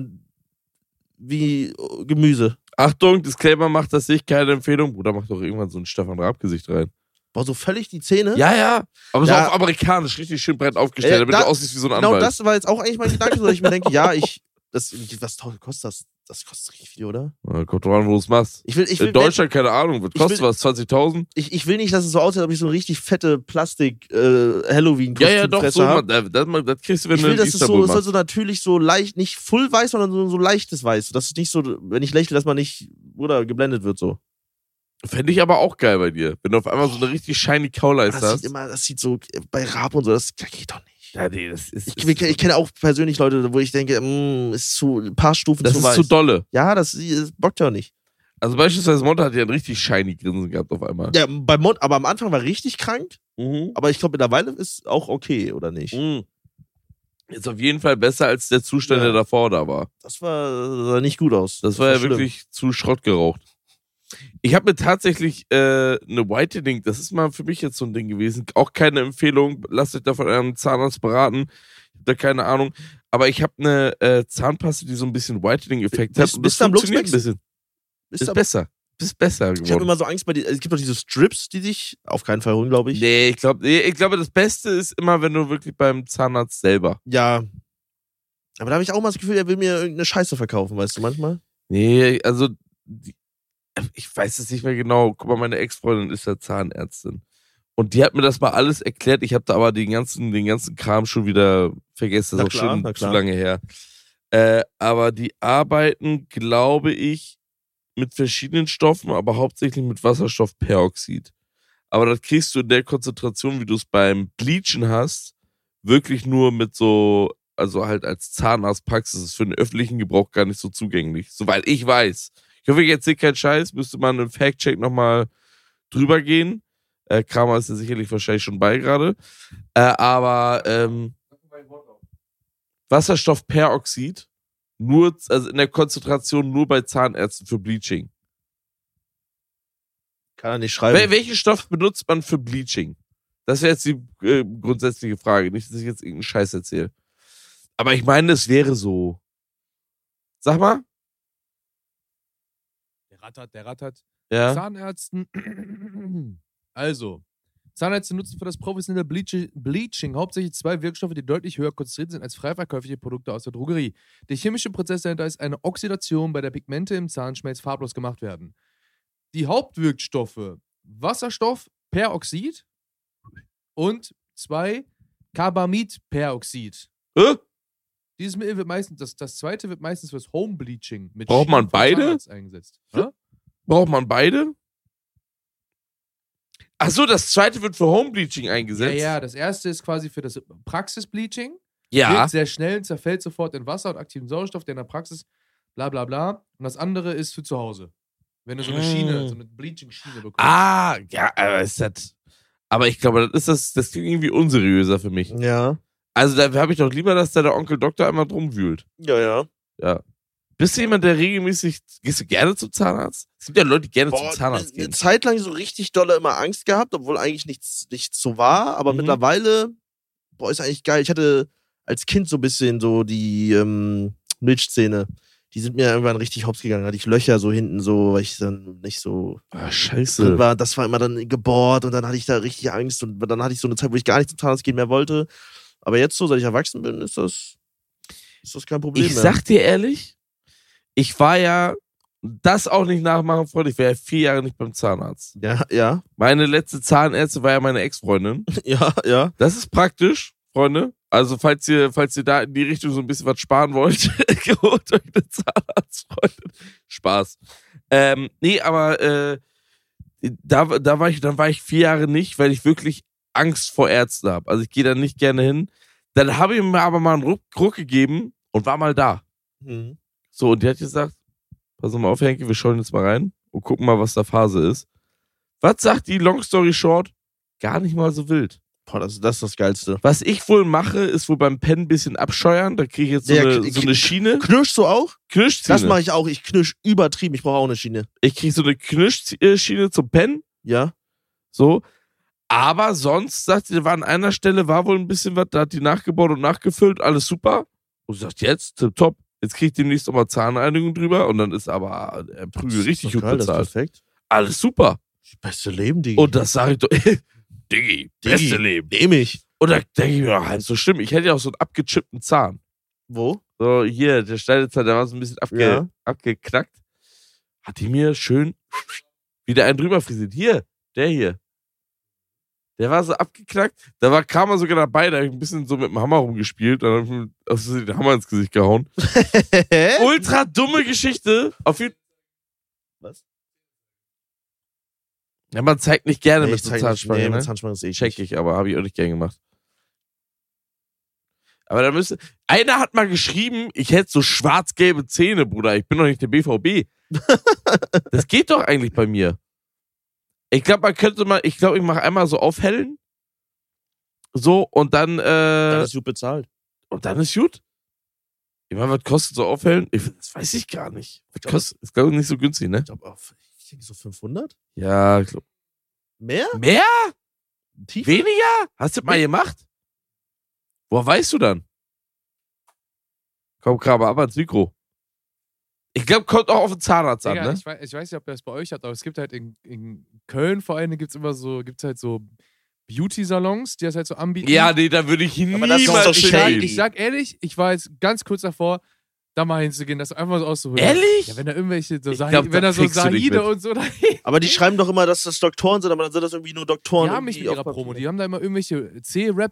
wie äh, Gemüse. Achtung, Disclaimer macht das nicht, keine Empfehlung. Bruder, mach doch irgendwann so ein Stefan Raab-Gesicht rein. Boah, so völlig die Zähne. Ja, ja. Aber Ja. so auf amerikanisch, richtig schön breit aufgestellt, Äh, damit da- du aussiehst wie so ein Genau Anwalt. das war jetzt auch eigentlich mein Gedanke, so dass ich mir denke, ja, ich. Das, was tau- kostet das? Das kostet richtig viel, oder? Ja, kommt drauf an, wo du es machst. Ich will, ich will, In Deutschland, keine Ahnung, was Ich kostet will- was? zwanzigtausend? ich, ich will nicht, dass es so aussieht, als ob ich so eine richtig fette Plastik äh, halloween Ja, ja, doch, so. habe. Man, das, das, das kriegst du, wenn Ich du will, in dass es so, Istanbul es soll machst. so natürlich so leicht, nicht full weiß, sondern so, so leichtes Weiß. Das ist nicht so, wenn ich lächle, dass man nicht, oder geblendet wird so. Fände ich aber auch geil bei dir. Wenn du auf einmal so eine richtig shiny Kauleiste Das hast. sieht immer, das sieht so, bei Raab und so, das geht doch nicht. Ja, nee, das ist, Ich, ich, ich kenne auch persönlich Leute, wo ich denke, mh, ist zu, ein paar Stufen das zu ist weiß. zu dolle. Ja, das, das bockt ja nicht. Also beispielsweise Monte hat ja ein richtig shiny Grinsen gehabt auf einmal. Ja, beim Mond, aber am Anfang war richtig krank, Mhm. aber ich glaube mittlerweile ist auch okay, oder nicht? Mhm. Ist auf jeden Fall besser als der Zustand, Ja. der davor da war. Das war, sah nicht gut aus. Das war ja schlimm. wirklich zu Schrott geraucht. Ich habe mir tatsächlich äh, eine Whitening, das ist mal für mich jetzt so ein Ding gewesen. Auch keine Empfehlung, lasst euch da von eurem Zahnarzt beraten. Ich hab da keine Ahnung. Aber ich habe eine äh, Zahnpaste, die so ein bisschen Whitening-Effekt Bist- hat. Und das bist du am funktioniert ein Luxbex? bisschen. Ist Ist aber- besser. Ist besser Ich habe geworden. immer so Angst bei die, es gibt doch diese Strips, die dich auf keinen Fall holen, glaube ich. Nee, ich glaube, nee, ich glaube, das Beste ist immer, wenn du wirklich beim Zahnarzt selber. Ja. Aber da habe ich auch mal das Gefühl, er will mir irgendeine Scheiße verkaufen, weißt du, manchmal. Nee, also die, ich weiß es nicht mehr genau. Guck mal, meine Ex-Freundin ist ja Zahnärztin. Und die hat mir das mal alles erklärt. Ich habe da aber den ganzen, den ganzen Kram schon wieder vergessen. Das Na ist auch klar, schon na zu klar. lange her. Äh, aber die arbeiten, glaube ich, mit verschiedenen Stoffen, aber hauptsächlich mit Wasserstoffperoxid. Aber das kriegst du in der Konzentration, wie du es beim Bleachen hast, wirklich nur mit so, also halt als Zahnarztpraxis, ist für den öffentlichen Gebrauch gar nicht so zugänglich, soweit ich weiß. Ich hoffe, ich erzähle keinen Scheiß, müsste man im Fact-Check nochmal drüber gehen. Äh, Kramer ist ja sicherlich wahrscheinlich schon bei gerade. Äh, aber ähm, Wasserstoffperoxid, nur, also in der Konzentration nur bei Zahnärzten für Bleaching. Kann er nicht schreiben. Wel welchen Stoff benutzt man für Bleaching? Das wäre jetzt die äh, grundsätzliche Frage. Nicht, dass ich jetzt irgendeinen Scheiß erzähle. Aber ich meine, es wäre so. Sag mal. Der rattert, der rattert. Ja. Zahnärzten. Also, Zahnärzte nutzen für das professionelle Bleach Bleaching hauptsächlich zwei Wirkstoffe, die deutlich höher konzentriert sind als frei verkäufliche Produkte aus der Drogerie. Der chemische Prozess dahinter ist eine Oxidation, bei der Pigmente im Zahnschmelz farblos gemacht werden. Die Hauptwirkstoffe Wasserstoffperoxid und zwei Carbamidperoxid. Äh? Dieses Mittel wird meistens, das, das zweite wird meistens fürs Home Bleaching mit Braucht man Schienen vom beide? Zahnarzt eingesetzt. Hä? Braucht man beide? Ach so, das zweite wird für Homebleaching Ja, eingesetzt? ja, das erste ist quasi für das Praxisbleaching. Ja. Wirkt sehr schnell, zerfällt sofort in Wasser und aktiven Sauerstoff, der in der Praxis bla bla bla. Und das andere ist für zu Hause. Wenn du so eine Schiene, so eine Bleaching-Schiene bekommst. Ah, ja, aber ist das. Aber ich glaube, das ist das, das klingt irgendwie unseriöser für mich. Ja. Also da habe ich doch lieber, dass da der Onkel Doktor einmal drum wühlt. Ja, ja. Ja. Bist du jemand, der regelmäßig, gehst du gerne zum Zahnarzt? Es gibt ja Leute, die gerne Boah, zum Zahnarzt eine gehen. Zeit lang so richtig dolle immer Angst gehabt, obwohl eigentlich nichts, nichts so war. Aber Mhm. mittlerweile, boah, ist eigentlich geil. Ich hatte als Kind so ein bisschen so die ähm, Milchzähne. Die sind mir irgendwann richtig hops gegangen. Da hatte ich Löcher so hinten so, weil ich dann nicht so Ah, drin scheiße. war. Das war immer dann gebohrt und dann hatte ich da richtig Angst. Und dann hatte ich so eine Zeit, wo ich gar nicht zum Zahnarzt gehen mehr wollte. Aber jetzt so, seit ich erwachsen bin, ist das, ist das kein Problem Ich mehr. sag dir ehrlich, ich war ja, das auch nicht nachmachen, Freunde, ich war ja vier Jahre nicht beim Zahnarzt. Ja, ja, Meine letzte Zahnärztin war ja meine Ex-Freundin. ja, ja. Das ist praktisch, Freunde. Also, falls ihr, falls ihr da in die Richtung so ein bisschen was sparen wollt, holt euch eine Zahnarztfreundin. Spaß. Ähm, nee, aber äh, da, da war ich, dann war ich vier Jahre nicht, weil ich wirklich Angst vor Ärzten habe. Also ich gehe da nicht gerne hin. Dann habe ich mir aber mal einen Ruck, Ruck gegeben und war mal da. Mhm. So, und die hat gesagt, pass mal auf, Henke, wir schauen jetzt mal rein und gucken mal, was da Phase ist. Was sagt die Long Story Short? Gar nicht mal so wild. Boah, das, das ist das Geilste. Was ich wohl mache, ist wohl beim Pennen ein bisschen abscheuern. Da kriege ich jetzt so, Ja, eine, k- so eine Schiene. Knirschst du auch? Knirschschiene. Das mache ich auch. Ich knirsch übertrieben. Ich brauche auch eine Schiene. Ich kriege so eine Knirschschiene zum Pennen. Ja? So. Aber sonst, sagt sie, war an einer Stelle, war wohl ein bisschen was, da hat die nachgebaut und nachgefüllt, alles super. Und sie sagt, jetzt, tipptopp. Jetzt kriege ich demnächst nochmal Zahnreinigung drüber und dann ist aber der Prügel richtig gut geil, das ist bezahlt. perfekt. Alles super. Das beste Leben, Diggi. Und das sage ich doch, Diggi, beste Leben. Nehm ich. Und da denke ich mir, halt so schlimm. Ich hätte ja auch so einen abgechippten Zahn. Wo? So, hier, der Schneidezahn, der war so ein bisschen abge Ja. abgeknackt. Hat die mir schön wieder einen drüber frisiert. Hier, der hier. Der war so abgeknackt. Da war, kam er sogar dabei, da hab ich ein bisschen so mit dem Hammer rumgespielt. Dann hab ich mir also den Hammer ins Gesicht gehauen. Ultra dumme Geschichte. Auf jeden Was? Ja, man zeigt nicht gerne Nee, mit ich so zeig nicht- Zahnspange. nee, ne? mit Zahnspange ist eh Check ich, aber habe ich auch nicht gern gemacht. Aber da müsste. Einer hat mal geschrieben, ich hätte so schwarz-gelbe Zähne, Bruder. Ich bin doch nicht der B V B. Das geht doch eigentlich bei mir. Ich glaube, man könnte mal, ich glaube, ich mache einmal so aufhellen. So, und dann, äh, Das ist gut bezahlt. und dann ist gut. Ich meine, was kostet so aufhellen? Ich, das weiß ich gar nicht. Was glaub, kostet? Ist, glaube ich, nicht so günstig, ne? Ich glaube, auf ich denke so fünfhundert? Ja, ich glaub. Mehr? Mehr? Tief? Weniger? Hast du das mal gemacht? Woher weißt du dann? Komm, Kramer, ab ans Mikro. Ich glaube, kommt auch auf den Zahnarzt an, Digga, ne? ich, weiß, ich weiß nicht, ob ihr das bei euch habt, aber es gibt halt in, in Köln vor allem gibt's immer so, gibt's halt so Beauty-Salons, die das halt so anbieten. Ja, nee, da würde ich Aber das ist niemals doch ich sag, shady. ich sag ehrlich, ich war jetzt ganz kurz davor, da mal hinzugehen, das einfach so auszuholen. Ehrlich? Ja, wenn da irgendwelche, so Ich Sahi- glaub, wenn da da so kriegst du nicht Sahide mit. und so dahin. Aber die schreiben doch immer, dass das Doktoren sind, aber dann sind das irgendwie nur Doktoren. Die haben mich mit irgendwie ihrer auf Papier. Promo, die haben da immer irgendwelche C-Rapper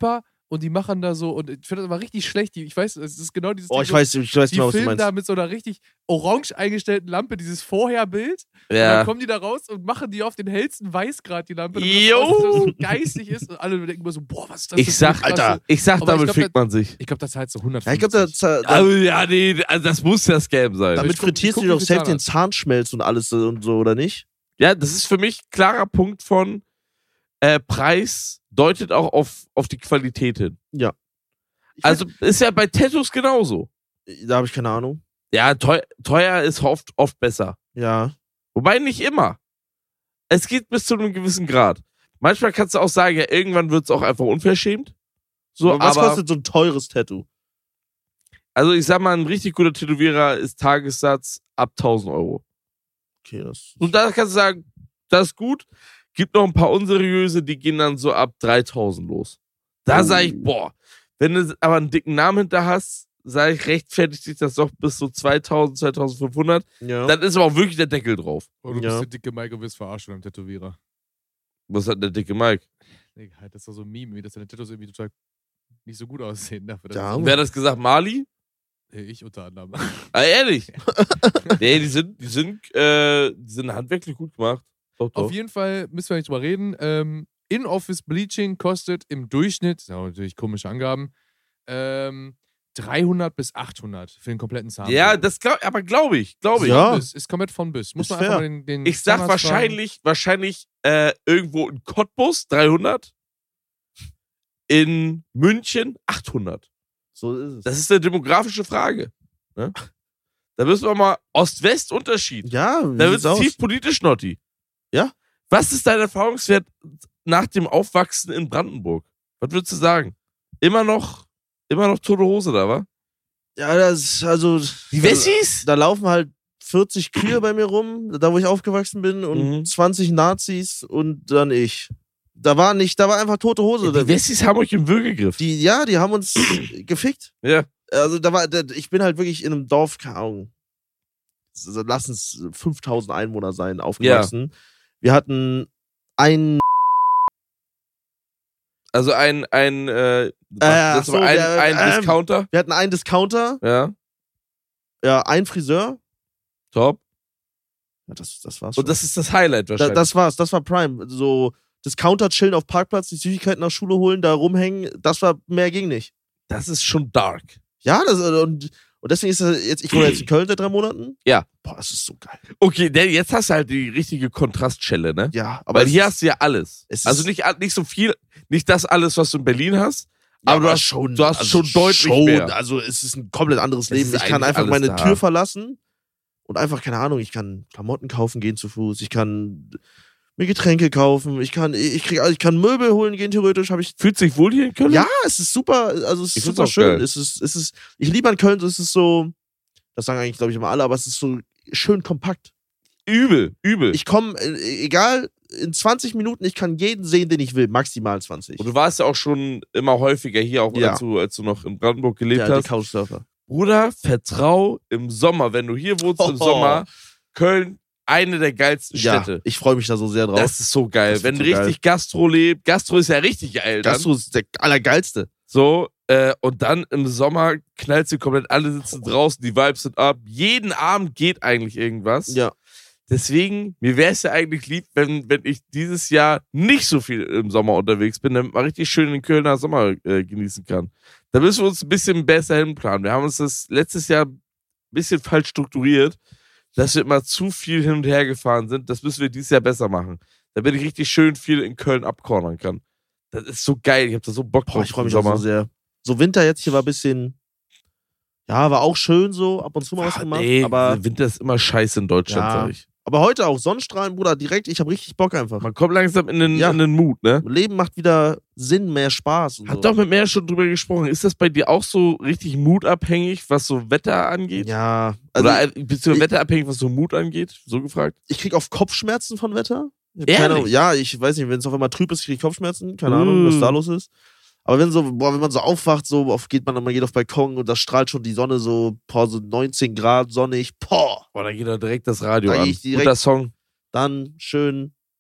und die machen da so, und ich finde das immer richtig schlecht. Die, ich weiß, es ist genau dieses Oh, Ding ich so, weiß, ich weiß die genau, was du filmen meinst. da mit so einer richtig orange eingestellten Lampe dieses Vorherbild. Und Ja. dann kommen die da raus und machen die auf den hellsten Weißgrad, die Lampe. damit Jo. das so- so geistig ist. Und alle denken immer so, boah, was ist das Ich für eine sag, krasse- Alter, ich sag, Aber ich damit glaub, fickt man sich. Ich glaube, das heißt so Ja, hundertfünfzig. ich glaube, da, da, Also, ja, nee, also das muss ja Scam sein. damit ich guck- frittierst ich du guck, dir wie doch viel safe den Zahnarzt. Zahnschmelz und alles und so, oder nicht? Ja, das ist für mich ein klarer Punkt von äh, Preis deutet auch auf, auf die Qualität hin. Ich Also ist ja bei Tattoos genauso. find, da habe ich keine Ahnung. Ja, teuer, teuer ist oft, oft besser. Ja. Wobei nicht immer. Es geht bis zu einem gewissen Grad. Manchmal kannst du auch sagen, ja, irgendwann wird es auch einfach unverschämt. So, Aber was aber, kostet so ein teures Tattoo? also ich sag mal, ein richtig guter Tätowierer ist Tagessatz ab tausend Euro. Okay, das. Und da kannst du sagen, das ist gut. Gibt noch ein paar unseriöse, die gehen dann so ab dreitausend los. Da Oh. sage ich, boah, wenn du aber einen dicken Namen hinter hast, sage ich, rechtfertigt sich das doch bis so zweitausend, zweitausendfünfhundert. Ja. Dann ist aber auch wirklich der Deckel drauf. Oh, du Ja. bist der dicke Mike und wirst verarscht von einem Tätowierer. Was hat der dicke Mike? Nee, halt, das ist doch so ein Meme, wie dass deine Tattoos irgendwie total nicht so gut aussehen dafür. dass Ja. es- Wer hat das gesagt? Mali? Nee, ich unter anderem. Ah, ehrlich? Nee, die sind, die sind, äh, die sind handwerklich gut gemacht. Doch, doch. Auf jeden Fall müssen wir nicht drüber reden. Ähm, In-Office Bleaching kostet im Durchschnitt, das sind auch natürlich komische Angaben, ähm, dreihundert bis achthundert für den kompletten Zahn. Ja, das glaub, aber glaube ich, glaube ich. Ja. Von bis, ist komplett von bis. Muss Ist man fair. einfach mal den, den Ich sag Zahnarzt wahrscheinlich, wahrscheinlich äh, irgendwo in Cottbus dreihundert, in München achthundert. So ist es. Das ist eine demografische Frage. Ne? Da müssen wir mal Ost-West-Unterschied. ja, wie Da wird sieht's aus? es tief politisch, Notti. Ja. Was ist dein Erfahrungswert nach dem Aufwachsen in Brandenburg? Was würdest du sagen? Immer noch, immer noch tote Hose da, wa? Ja, das ist also. Die da, Wessis? da laufen halt vierzig Kühe bei mir rum, da wo ich aufgewachsen bin, und Mhm. zwanzig Nazis und dann ich. Da war nicht, da war einfach tote Hose. Die Wessis haben euch im Würgegriff. Die, ja, die haben uns gefickt. Ja. Also da war, da, ich bin halt wirklich in einem Dorf, keine Ahnung, so, lass es fünftausend Einwohner sein, aufgewachsen. Wir hatten einen, Also ein, ein, äh, ach das so, war ein, ja, ein ähm, Discounter. wir hatten einen Discounter, Ja, ja, einen Friseur. top. Ja, das, das war's schon. Und das ist das Highlight da, wahrscheinlich. das war's, das war Prime. So Discounter chillen auf Parkplatz, die Süßigkeiten nach Schule holen, da rumhängen, das war, mehr ging nicht. das ist schon dark. Ja, das, und, und deswegen ist das jetzt, ich wohne jetzt in Köln seit drei Monaten. Ja. Boah, das ist so geil. Okay, denn jetzt hast du halt die richtige Kontrastschelle, ne? Ja, aber Weil es hier ist- hast du ja alles. es ist- Also nicht, nicht so viel, nicht das alles, was du in Berlin hast, Ja, aber, du hast schon, du hast also schon deutlich schon, mehr. Also es ist ein komplett anderes Es Leben. ist Ich kann eigentlich einfach alles meine da. Tür verlassen und einfach, keine Ahnung, ich kann Klamotten kaufen gehen zu Fuß, ich kann mir Getränke kaufen, ich kann, ich krieg, also ich kann Möbel holen gehen theoretisch, habe ich. Fühlt sich wohl hier in Köln? Ja, es ist super, also es ist Ich find's super auch schön. geil. Es ist, es ist, ich liebe an Köln, so es ist so, das sagen eigentlich, glaube ich, immer alle, aber es ist so schön kompakt. Übel, übel. Ich komme, egal, in zwanzig Minuten, ich kann jeden sehen, den ich will, maximal zwanzig. Und du warst ja auch schon immer häufiger hier, auch Ja. als, du, als du noch in Brandenburg gelebt der alte hast. Couchsurfer. Bruder, vertrau im Sommer, wenn du hier wohnst im Oh. Sommer, Köln, eine der geilsten Ja, Städte. ich freue mich da so sehr drauf. Das ist so geil. Das Wenn wird so richtig Gastro lebt, Gastro ist ja richtig geil. Dann. Gastro ist der allergeilste. So, äh, und dann im Sommer knallt sie komplett, alle sitzen draußen, die Vibes sind ab. Jeden Abend geht eigentlich irgendwas. Ja. Deswegen, mir wäre es ja eigentlich lieb, wenn, wenn ich dieses Jahr nicht so viel im Sommer unterwegs bin, damit man richtig schön den Kölner Sommer äh, genießen kann. Da müssen wir uns ein bisschen besser hinplanen. Wir haben uns das letztes Jahr ein bisschen falsch strukturiert, dass wir immer zu viel hin und her gefahren sind. Das müssen wir dieses Jahr besser machen. Damit ich richtig schön viel in Köln abcornern kann. Das ist so geil. Ich hab da so Bock drauf. Boah, ich freue im mich auch Sommer. so sehr. So Winter jetzt hier war ein bisschen, ja, war auch schön so, ab und zu mal was Ach, gemacht. nee, aber, Winter ist immer scheiße in Deutschland, Ja. sag ich. aber heute auch Sonnenstrahlen, Bruder, direkt, ich habe richtig Bock einfach. Man kommt langsam in den, Ja. in den Mut, ne? Leben macht wieder Sinn, mehr Spaß. Und Hat so. doch mit mehr schon drüber gesprochen. Ist das bei dir auch so richtig mutabhängig, was so Wetter angeht? Ja, also Oder äh, beziehungsweise ich- wetterabhängig, was so Mut angeht? So gefragt? ich krieg oft Kopfschmerzen von Wetter. Ich hab Ehrlich? keine Ahnung, ja, ich weiß nicht, wenn es auf einmal trüb ist, krieg ich Kopfschmerzen. Keine Ahnung, was Mm. da los ist. Aber wenn so, boah, wenn man so aufwacht, so auf, geht man, man geht auf den Balkon und da strahlt schon die Sonne so, boah, so neunzehn Grad sonnig, boah, Boah, da geht da direkt das Radio Da an. geh ich direkt- Guter Song. dann schön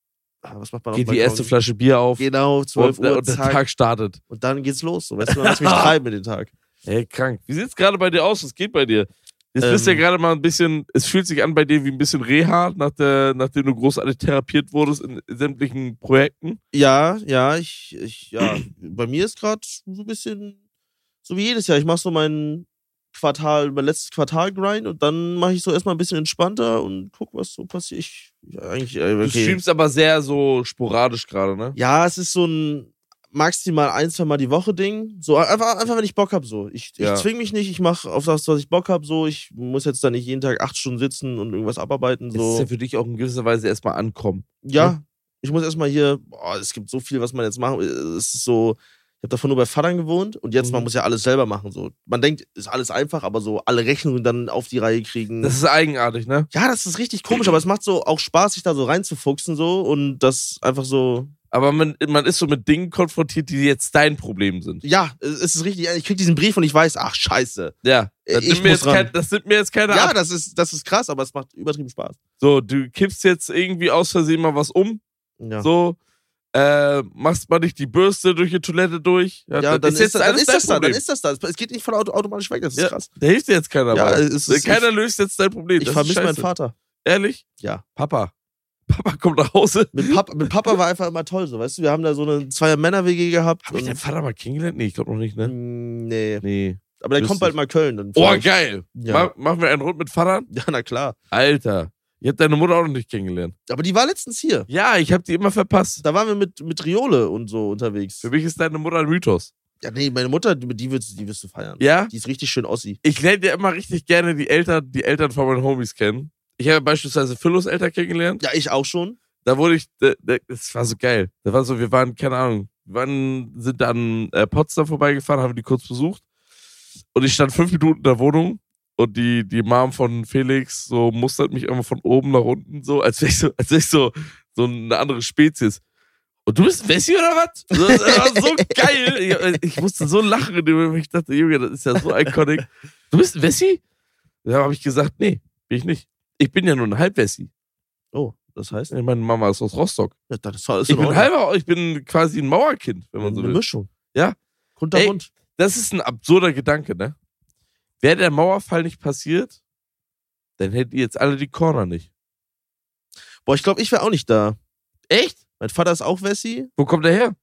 was macht man auf Geht dem die erste Balkon? Flasche Bier auf Genau, zwölf und, Uhr, und der zack. Tag startet. Und dann geht's los. So, weißt du, dann lass mich treiben in den Tag. Ey, krank. Wie sieht's gerade bei dir aus? Was geht bei dir? Jetzt Ähm, bist du ja gerade mal ein bisschen, es fühlt sich an bei dir wie ein bisschen Reha, nach der, nachdem du großartig therapiert wurdest in sämtlichen Projekten. Ja, ja, ich, ich, ja, bei mir ist gerade so ein bisschen, so wie jedes Jahr. Ich mache so mein Quartal, mein letztes Quartal-Grind und dann mache ich so erstmal ein bisschen entspannter und guck, was so passiert. Ich, ja, eigentlich, äh, Du okay. streamst aber sehr so sporadisch gerade, ne? Ja, es ist so ein maximal ein, zwei Mal die Woche Ding. So einfach, einfach wenn ich Bock hab, so. Ich, Ja. ich zwing mich nicht, ich mache auf das, was ich Bock hab, so. Ich muss jetzt da nicht jeden Tag acht Stunden sitzen und irgendwas abarbeiten, Es ist so. ja für dich auch in gewisser Weise erstmal ankommen. Ja, ich muss erstmal hier, boah, es gibt so viel, was man jetzt machen. Es ist so, ich habe davon nur bei Vatern gewohnt und jetzt, Mhm. man muss ja alles selber machen. So. Man denkt, ist alles einfach, aber so alle Rechnungen dann auf die Reihe kriegen. Das ist eigenartig, ne? ja, das ist richtig komisch, aber es macht so auch Spaß, sich da so reinzufuchsen so und das einfach so. Aber man, man ist so mit Dingen konfrontiert, die jetzt dein Problem sind. Ja, es es ist richtig, ich krieg diesen Brief und ich weiß, ach scheiße. Ja, das, Ich nimmt mir, muss jetzt kein, ran. das nimmt mir jetzt keiner Ja, ab. das ist, das ist krass, aber es macht übertrieben Spaß. So, du kippst jetzt irgendwie aus Versehen mal was um, Ja, so, äh, machst mal nicht die Bürste durch die Toilette durch. ja dann, ist, dann, alles ist dein das da, dann Problem. ist das da. Es geht nicht von auto automatisch weg, das ist Ja, krass. Da hilft dir jetzt keiner Ja, bei. es ist- Keiner löst jetzt dein Problem. Ich Das ist vermisse meinen scheiße. Vater. Ehrlich? Ja. Papa. Papa kommt nach Hause. Mit Papa, mit Papa war einfach immer toll, so, weißt du? Wir haben da so eine Zweier-Männer-W G gehabt. Hab ich und- deinen Vater mal kennengelernt? Nee, ich glaube noch nicht, ne? Mm, Nee. Nee. Aber der Lustig. kommt bald mal Köln. Dann Oh, vielleicht. geil. Ja. Ma machen wir einen Rund mit Vatern? Ja, na klar. Alter. Ich hab deine Mutter auch noch nicht kennengelernt. Aber die war letztens hier. Ja, ich hab die immer verpasst. Da waren wir mit, mit Riole und so unterwegs. Für mich ist deine Mutter ein Mythos. Ja, nee, meine Mutter, die, die, wirst, die wirst du feiern. Ja? Die ist richtig schön Ossi. Ich lerne ja immer richtig gerne die Eltern, die Eltern von meinen Homies kennen. Ich habe beispielsweise Philos Eltern kennengelernt. Ja, ich auch schon. Da wurde ich, da- da- das war so geil. Da war so, wir waren, keine Ahnung, wir waren, sind dann äh, Potsdam vorbeigefahren, haben die kurz besucht. Und ich stand fünf Minuten in der Wohnung und die, die Mom von Felix so mustert mich immer von oben nach unten, so, als wäre ich so, als wäre ich so, so eine andere Spezies. Und du bist Wessi oder was? Das war so geil. Ich, ich musste so lachen, in dem Moment. Ich dachte, Junge, das ist ja so iconic. Du bist Wessi? Da habe ich gesagt, nee, bin ich nicht. Ich bin ja nur ein Halbwessi. Oh, das heißt? Meine Mama ist aus Rostock. Ja, das ist alles Ich in bin Ordnung. halber, ich bin quasi ein Mauerkind, wenn man so Eine will. Mischung. Ja. Kunterbunt. Das ist ein absurder Gedanke, ne? Wäre der Mauerfall nicht passiert, dann hättet ihr jetzt alle die Corner nicht. Boah, ich glaube, ich wäre auch nicht da. Echt? Mein Vater ist auch Wessi. Wo kommt der her?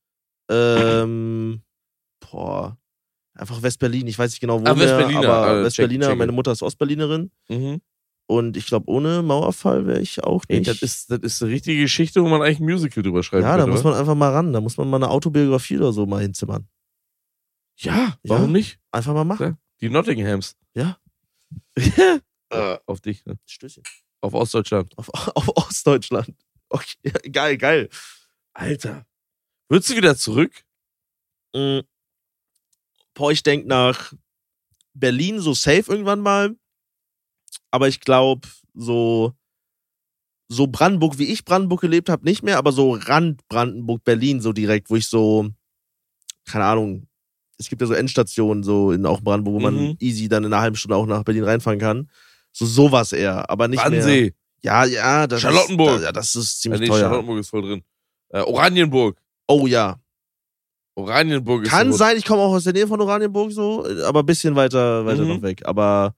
Ähm, boah. Einfach Westberlin. Ich weiß nicht genau, wo. Ah, mehr, Westberliner. aber Ah, check, Westberliner. check. Meine Mutter ist Ostberlinerin. Mhm. Und ich glaube, ohne Mauerfall wäre ich auch Ey, nicht. das ist, das ist eine richtige Geschichte, wo man eigentlich ein Musical drüber schreiben ja, da könnte, muss oder? man einfach mal ran. Da muss man mal eine Autobiografie oder so mal hinzimmern. Ja, warum Ja. nicht? Einfach mal machen. Ja. Die Nottinghams. Ja. Äh, Auf dich, ne? Stößchen. Auf Ostdeutschland. Auf, auf Ostdeutschland. Okay, ja, geil, geil. Alter. Würdest du wieder zurück? Mm. Boah, ich denke nach Berlin so safe irgendwann mal. Aber ich glaube, so, so Brandenburg, wie ich Brandenburg gelebt habe, nicht mehr, aber so Rand Brandenburg, Berlin, so direkt, wo ich so, keine Ahnung, es gibt ja so Endstationen, so in auch Brandenburg, wo man Mhm. easy dann in einer halben Stunde auch nach Berlin reinfahren kann. So sowas eher, aber nicht mehr. Wannsee. Ja, ja, das Charlottenburg. Ist, ja, das ist Ja, ziemlich nee, teuer. Charlottenburg ist voll drin. Äh, Oranienburg. Oh ja. Oranienburg ist Kann so- sein, ich komme auch aus der Nähe von Oranienburg so, aber ein bisschen weiter, weiter Mhm. noch weg. Aber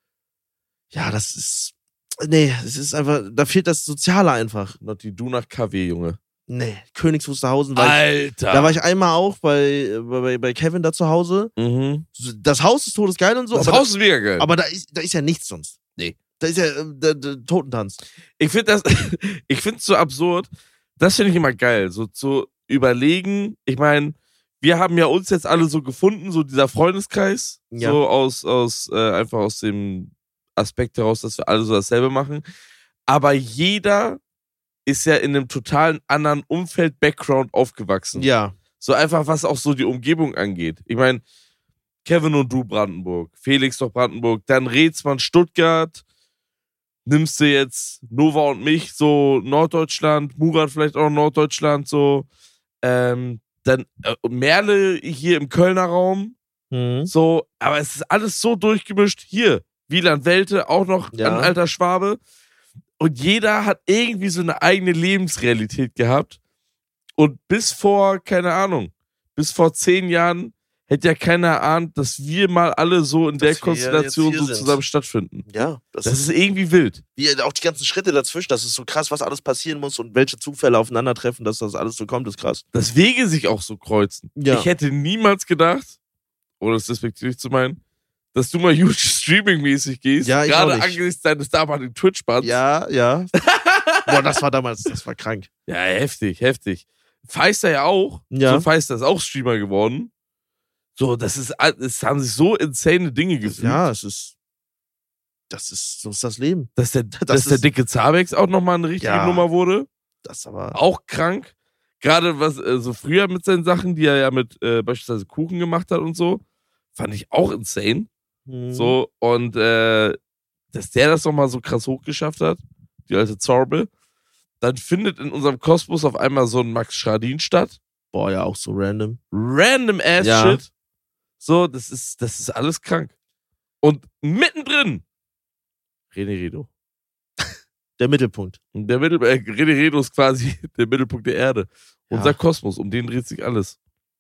ja, das ist. Nee, es ist einfach, da fehlt das Soziale einfach. Not die du nach K W, Junge. Nee, Königs Wusterhausen war ich, Alter. da war ich einmal auch bei, bei, bei Kevin da zu Hause. mhm. Das Haus ist todesgeil und so, Das aber, Haus ist mega geil. da, aber da, ist, da ist ja nichts sonst. Nee. Da ist ja äh, der, der Totentanz. Ich finde das, ich finde es so absurd. Das finde ich immer geil. So zu überlegen. Ich meine, wir haben ja uns jetzt alle so gefunden, so dieser Freundeskreis. Ja. So aus, aus, äh, einfach aus dem Aspekt heraus, dass wir alle so dasselbe machen. Aber jeder ist ja in einem totalen anderen Umfeld, Background aufgewachsen. Ja. So einfach, was auch so die Umgebung angeht. Ich meine, Kevin und du Brandenburg, Felix doch Brandenburg, dann Rätsmann Stuttgart, nimmst du jetzt Nova und mich, so Norddeutschland, Murat vielleicht auch Norddeutschland, so, ähm, dann äh, Merle hier im Kölner Raum, Mhm. so, aber es ist alles so durchgemischt. Hier, Wieland Welte, auch noch Ja. ein alter Schwabe. Und jeder hat irgendwie so eine eigene Lebensrealität gehabt. Und bis vor, keine Ahnung, bis vor zehn Jahren hätte ja keiner erahnt, dass wir mal alle so in der Dass wir Konstellation jetzt hier so sind. zusammen stattfinden. Ja, das, Das ist ist irgendwie wild. wie auch die ganzen Schritte dazwischen, das ist so krass, was alles passieren muss und welche Zufälle aufeinandertreffen, dass das alles so kommt, ist krass. Dass Wege sich auch so kreuzen. Ja. Ich hätte niemals gedacht, oder das respektiere ich zu meinen, dass du mal huge Streaming-mäßig gehst. Ja, ich gerade auch nicht. angesichts deines damaligen Twitch-Bands. Ja, ja. Boah, das war damals, das war krank. Ja, heftig, heftig. Feister ja auch. Ja. So Feister ist auch Streamer geworden. So, das ist, es haben sich so insane Dinge gefügt. Ja, es ist, das ist, so ist das Leben. Dass der, dass der ist- dicke Zabex auch nochmal eine richtige Ja. Nummer wurde. Das aber, Auch krank. Gerade was, äh, so früher mit seinen Sachen, die er ja mit äh, beispielsweise Kuchen gemacht hat und so, fand ich auch insane. hm. So, und äh, dass der das nochmal so krass hochgeschafft hat, die alte Zorbe, dann findet in unserem Kosmos auf einmal so ein Max Schradin statt. Boah, ja, auch so random. Random ass Ja. Shit. So, das ist, das ist alles krank. Und mittendrin René Redo. Der Mittelpunkt. Und der Mittel, äh, René Redo ist quasi der Mittelpunkt der Erde. Ja. Unser Kosmos, um den dreht sich alles.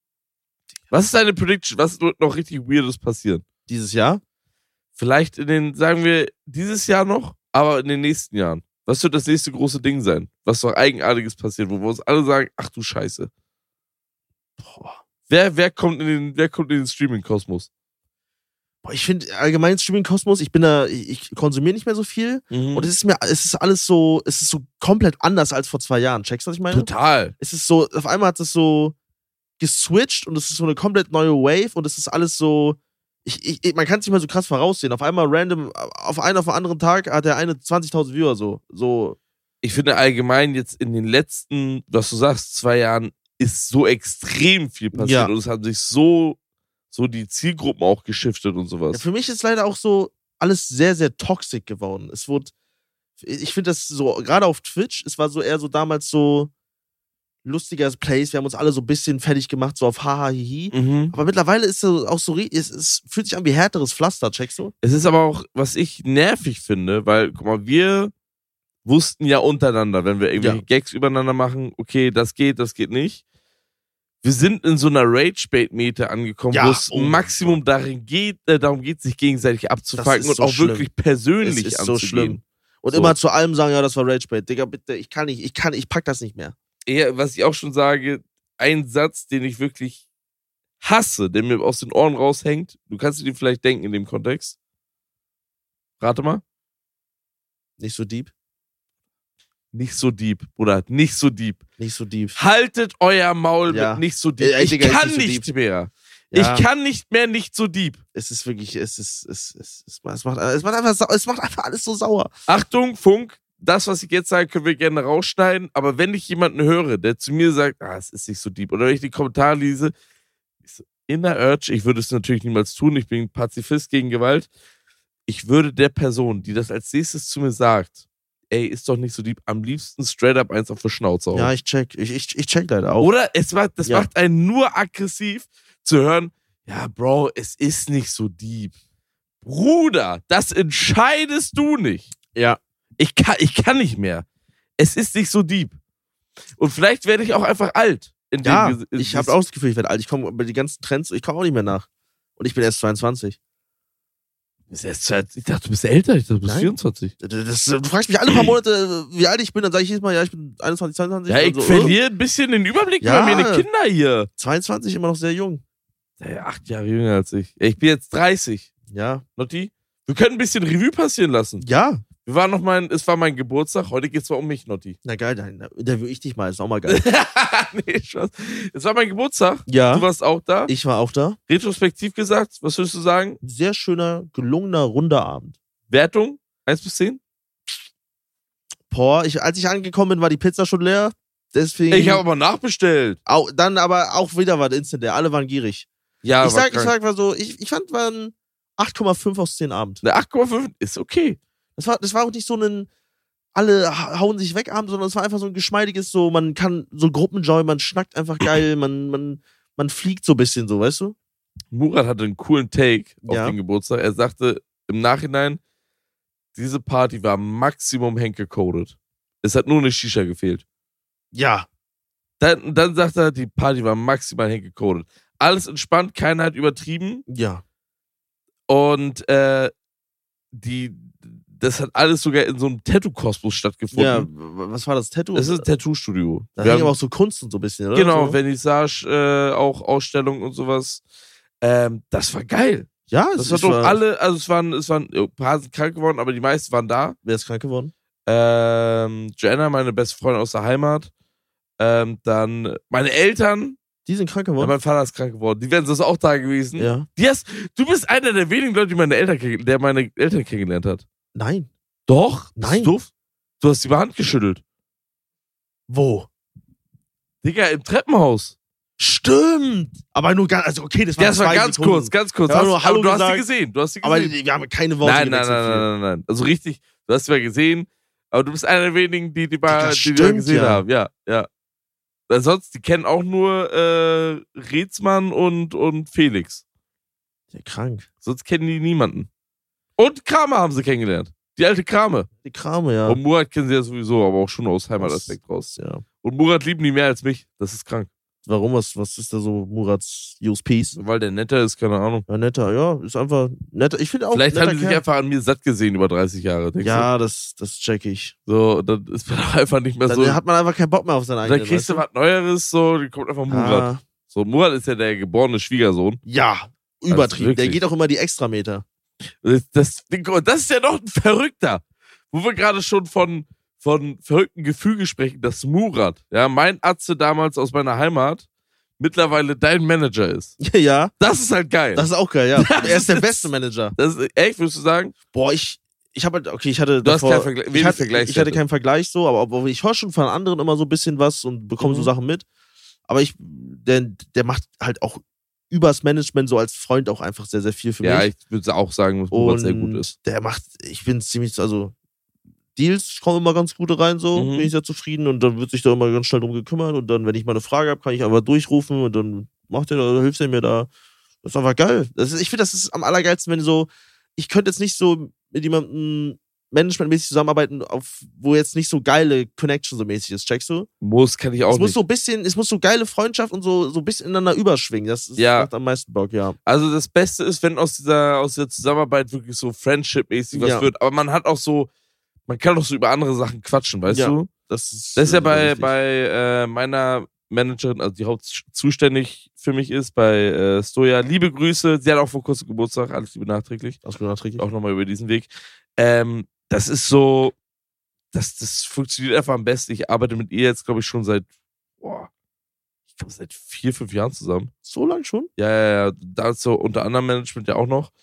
Was ist deine Prediction? Was wird noch richtig Weirdes passieren? Dieses Jahr? Vielleicht in den, sagen wir, dieses Jahr noch, aber in den nächsten Jahren. Was wird das nächste große Ding sein? Was soll Eigenartiges passieren, wo wir uns alle sagen, ach du Scheiße. Boah. Wer, wer kommt in den, wer kommt in den Streaming-Kosmos? Boah, ich finde allgemein Streaming-Kosmos, ich bin da, ich, ich konsumiere nicht mehr so viel. Mhm. Und es ist mir, es ist alles so, es ist so komplett anders als vor zwei Jahren. Checkst du, was ich meine? Total. Es ist so, auf einmal hat es so geswitcht und es ist so eine komplett neue Wave und es ist alles so, ich, ich, ich- man kann es nicht mehr so krass voraussehen. Auf einmal random, auf einen auf einen anderen Tag hat der eine zwanzigtausend Viewer so. So, Ich finde allgemein jetzt in den letzten, was du sagst, zwei Jahren ist so extrem viel passiert Ja. und es haben sich so, so die Zielgruppen auch geschiftet und sowas. ja, für mich ist leider auch so alles sehr, sehr toxisch geworden. Es wurde, ich finde das so, gerade auf Twitch, es war so eher so damals so lustiger Plays, wir haben uns alle so ein bisschen fertig gemacht, so auf haha, hihi. Mhm. Aber mittlerweile ist es auch so, es, es fühlt sich an wie härteres Pflaster, checkst du? Es ist aber auch, was ich nervig finde, weil, guck mal, wir wussten ja untereinander, wenn wir irgendwelche Ja. Gags übereinander machen, okay, das geht, das geht nicht. Wir sind in so einer Rage-Bait-Meter angekommen, Ja, wo es oh mein Maximum darin geht, äh, darum geht, sich gegenseitig abzufangen ist und so auch schlimm. wirklich persönlich Es ist so anzugehen. schlimm. Und So. immer zu allem sagen, ja, das war Ragebait. Digga, bitte, ich kann nicht, ich kann, ich pack das nicht mehr. Eher, was ich auch schon sage, ein Satz, den ich wirklich hasse, der mir aus den Ohren raushängt. Du kannst dir vielleicht denken in dem Kontext. Rate mal. Nicht so deep. Nicht so deep, Bruder. Nicht so deep. Nicht so deep. Haltet euer Maul Ja. mit nicht so deep. Ey, Ich Digga, ist kann nicht so nicht deep. mehr. Ja. Ich kann nicht mehr nicht so deep. Es ist wirklich, es ist, es, es, es, es, macht, es, macht einfach, sau- es macht einfach alles so sauer. Achtung, Funk. Das, was ich jetzt sage, können wir gerne rausschneiden. Aber wenn ich jemanden höre, der zu mir sagt, ah, es ist nicht so deep, oder wenn ich die Kommentare lese, ich so, inner Urge, ich würde es natürlich niemals tun, ich bin Pazifist gegen Gewalt. Ich würde der Person, die das als nächstes zu mir sagt, ey, ist doch nicht so deep, am liebsten straight up eins auf die Schnauze hauen. Ja, ich check. Ich, ich, ich check leider auch. Oder es macht, das Ja. macht einen nur aggressiv zu hören, ja, Bro, es ist nicht so deep. Bruder, das entscheidest du nicht. Ja. Ich kann, ich kann nicht mehr. Es ist nicht so deep. Und vielleicht werde ich auch einfach alt. In dem Ja, Ges- ich habe auch das Gefühl, ich werde alt. Ich komme bei den ganzen Trends, ich komme auch nicht mehr nach. Und ich bin erst zweiundzwanzig. Ist erst zweit- Ich dachte, du bist älter. Ich dachte, du bist Nein. vierundzwanzig. Das, das, du fragst mich alle paar Monate, wie alt ich bin, dann sage ich jedes Mal, ja, ich bin einundzwanzig, zweiundzwanzig. Ja, ich und so, verliere ein bisschen den Überblick Ja. über meine Kinder hier. zweiundzwanzig immer noch sehr jung. Ja, acht Jahre jünger als ich. Ich bin jetzt dreißig. Ja. Notti? Wir können ein bisschen Revue passieren lassen. Ja. Wir waren noch mein, es war mein Geburtstag. Heute geht's mal um mich, Notti. Na geil, dann interview ich dich mal, ist auch mal geil. Nee, Spaß. Es war mein Geburtstag. Ja. Du warst auch da. Ich war auch da. Retrospektiv gesagt, was würdest du sagen? Sehr schöner, gelungener, runder Abend. Wertung? eins bis zehn? Boah, ich, als ich angekommen bin, war die Pizza schon leer. Deswegen. Ich habe aber nachbestellt. Auch, dann aber auch wieder war der Instant leer. Alle waren gierig. Ja, ich, war sag, ich krank. sag mal so, ich, ich fand, war ein acht Komma fünf aus zehn Abend. Eine acht Komma fünf ist okay. Das war, das war auch nicht so ein, alle ha- hauen sich weg Abend, sondern es war einfach so ein geschmeidiges, so, man kann so Gruppenjoy, man schnackt einfach geil, man, man, man fliegt so ein bisschen so, weißt du? Murat hatte einen coolen Take auf Ja. den Geburtstag. Er sagte im Nachhinein, diese Party war Maximum Henke coded. Es hat nur eine Shisha gefehlt. Ja. Dann, dann sagt er, die Party war maximal Henke coded. Alles entspannt, keiner hat übertrieben. Ja. Und äh, die, das hat alles sogar in so einem Tattoo-Kosmos stattgefunden. Ja, w- was war das Tattoo? Das ist ein Tattoo-Studio. Da Wir hängen haben- aber auch so Kunst und so ein bisschen, oder? Genau, so. Vernissage, äh, auch Ausstellungen und sowas. Ähm, das war geil. Ja, Das es war ist doch alle, also es waren, es waren, ein paar sind krank geworden, aber die meisten waren da. Wer ist krank geworden? Ähm, Joanna, meine beste Freundin aus der Heimat. Ähm, dann meine Eltern. Die sind krank Ja, geworden? mein Vater ist krank geworden. Die wären sonst auch da gewesen. Ja. Die hast, du bist einer der wenigen Leute, die meine Eltern, kenn- der meine Eltern kennengelernt hat. Nein. Doch? Nein. Bist du doof? Du hast die Hand geschüttelt. Wo? Digga, im Treppenhaus. Stimmt. Aber nur ganz, also okay, das war, Ja, das war zwei ganz Sekunden. kurz, ganz kurz. Ja, Hast, nur aber Hallo du hast sie gesagt. gesehen. Du hast sie Aber gesehen. wir haben keine Worte Nein, nein, nein, gewechselt. nein, nein, nein. Also richtig, du hast sie mal gesehen, aber du bist einer der wenigen, die die, Digga, mal, die, die mal stimmt, gesehen ja. haben. Ja, ja. Weil sonst, die kennen auch nur äh, Rezmann und, und Felix. Ja, krank. Sonst kennen die niemanden. Und Kramer haben sie kennengelernt. Die alte Krame. Die Krame, ja. Und Murat kennen sie ja sowieso, aber auch schon aus Heimataspekt raus. Ja. Und Murat lieben die mehr als mich. Das ist krank. Warum? Was, was ist da so Murats U S Ps? Weil der netter ist, keine Ahnung. Ja, netter, ja. Ist einfach netter. Ich finde auch. Vielleicht netter haben die sich Kerl. einfach an mir satt gesehen über dreißig Jahre. Denkst Ja, das, das check ich. du? So, dann ist man auch einfach nicht mehr Dann so. hat man einfach keinen Bock mehr auf seinen eigenen. Dann kriegst du weißt was Neueres, so, dann kommt einfach Murat. Ah, So, Murat ist ja der geborene Schwiegersohn. ja, übertrieben. Der wirklich. geht auch immer die Extrameter. Das, das, das ist ja noch ein Verrückter. Wo wir gerade schon von, von verrückten Gefügen sprechen, dass Murat, ja, mein Atze damals aus meiner Heimat, mittlerweile dein Manager ist. Ja, Das ist halt geil. das ist auch geil, ja. Das Er ist der ist- beste Manager. Das ist echt, würdest du sagen? Boah, ich, ich habe halt, okay, ich hatte Du hast davor, keinen Vergleich- ich wenig hatte, Vergleichswerte. ich hatte keinen Vergleich so, aber obwohl ich höre schon von anderen immer so ein bisschen was und bekomme so Mhm. Sachen mit. Aber ich, der, der macht halt auch übers Management so als Freund auch einfach sehr, sehr viel für Ja, mich. ich würde auch sagen, dass Murat sehr gut ist. Der macht, ich bin ziemlich, also Deals kommen immer ganz gute rein, so Mhm. bin ich sehr zufrieden und dann wird sich da immer ganz schnell drum gekümmert und dann, wenn ich mal eine Frage habe, kann ich einfach durchrufen und dann macht er da, hilft er mir da. Das ist einfach geil. Das ist, ich finde, das ist am allergeilsten, wenn so, ich könnte jetzt nicht so mit jemandem managementmäßig zusammenarbeiten, auf, wo jetzt nicht so geile Connection so mäßig ist, checkst du? Muss kann ich auch Es muss nicht. so ein bisschen, es muss so geile Freundschaft und so, so ein bisschen ineinander überschwingen. Das ist, Ja. macht am meisten Bock, ja. Also das Beste ist, wenn aus dieser, aus dieser Zusammenarbeit wirklich so Friendship-mäßig was Ja. wird. Aber man hat auch so, man kann auch so über andere Sachen quatschen, weißt Ja. du? Das ist, Das ist ja äh, bei, richtig. bei äh, meiner Managerin, also die hauptzuständig für mich ist, bei äh, Stoja. Liebe Grüße, sie hat auch vor kurzem Geburtstag, alles Liebe nachträglich. Aus gut nachträglich. Auch nochmal über diesen Weg. Ähm, das ist so, das, das funktioniert einfach am besten. Ich arbeite mit ihr jetzt, glaube ich, schon seit, boah, ich glaube, seit vier, fünf Jahren zusammen. So lang schon? Ja, ja, ja. Da ist so unter anderem Management ja auch noch.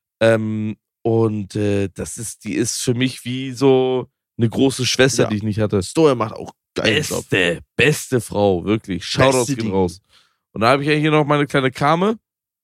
Ähm, und äh, das ist, die ist für mich wie so eine große Schwester, Ja. die ich nicht hatte. Stoja macht auch geilen Job. Beste, beste Frau, wirklich. Shoutouts Beste gehen Ding. raus. Und da habe ich ja hier noch meine kleine Kame.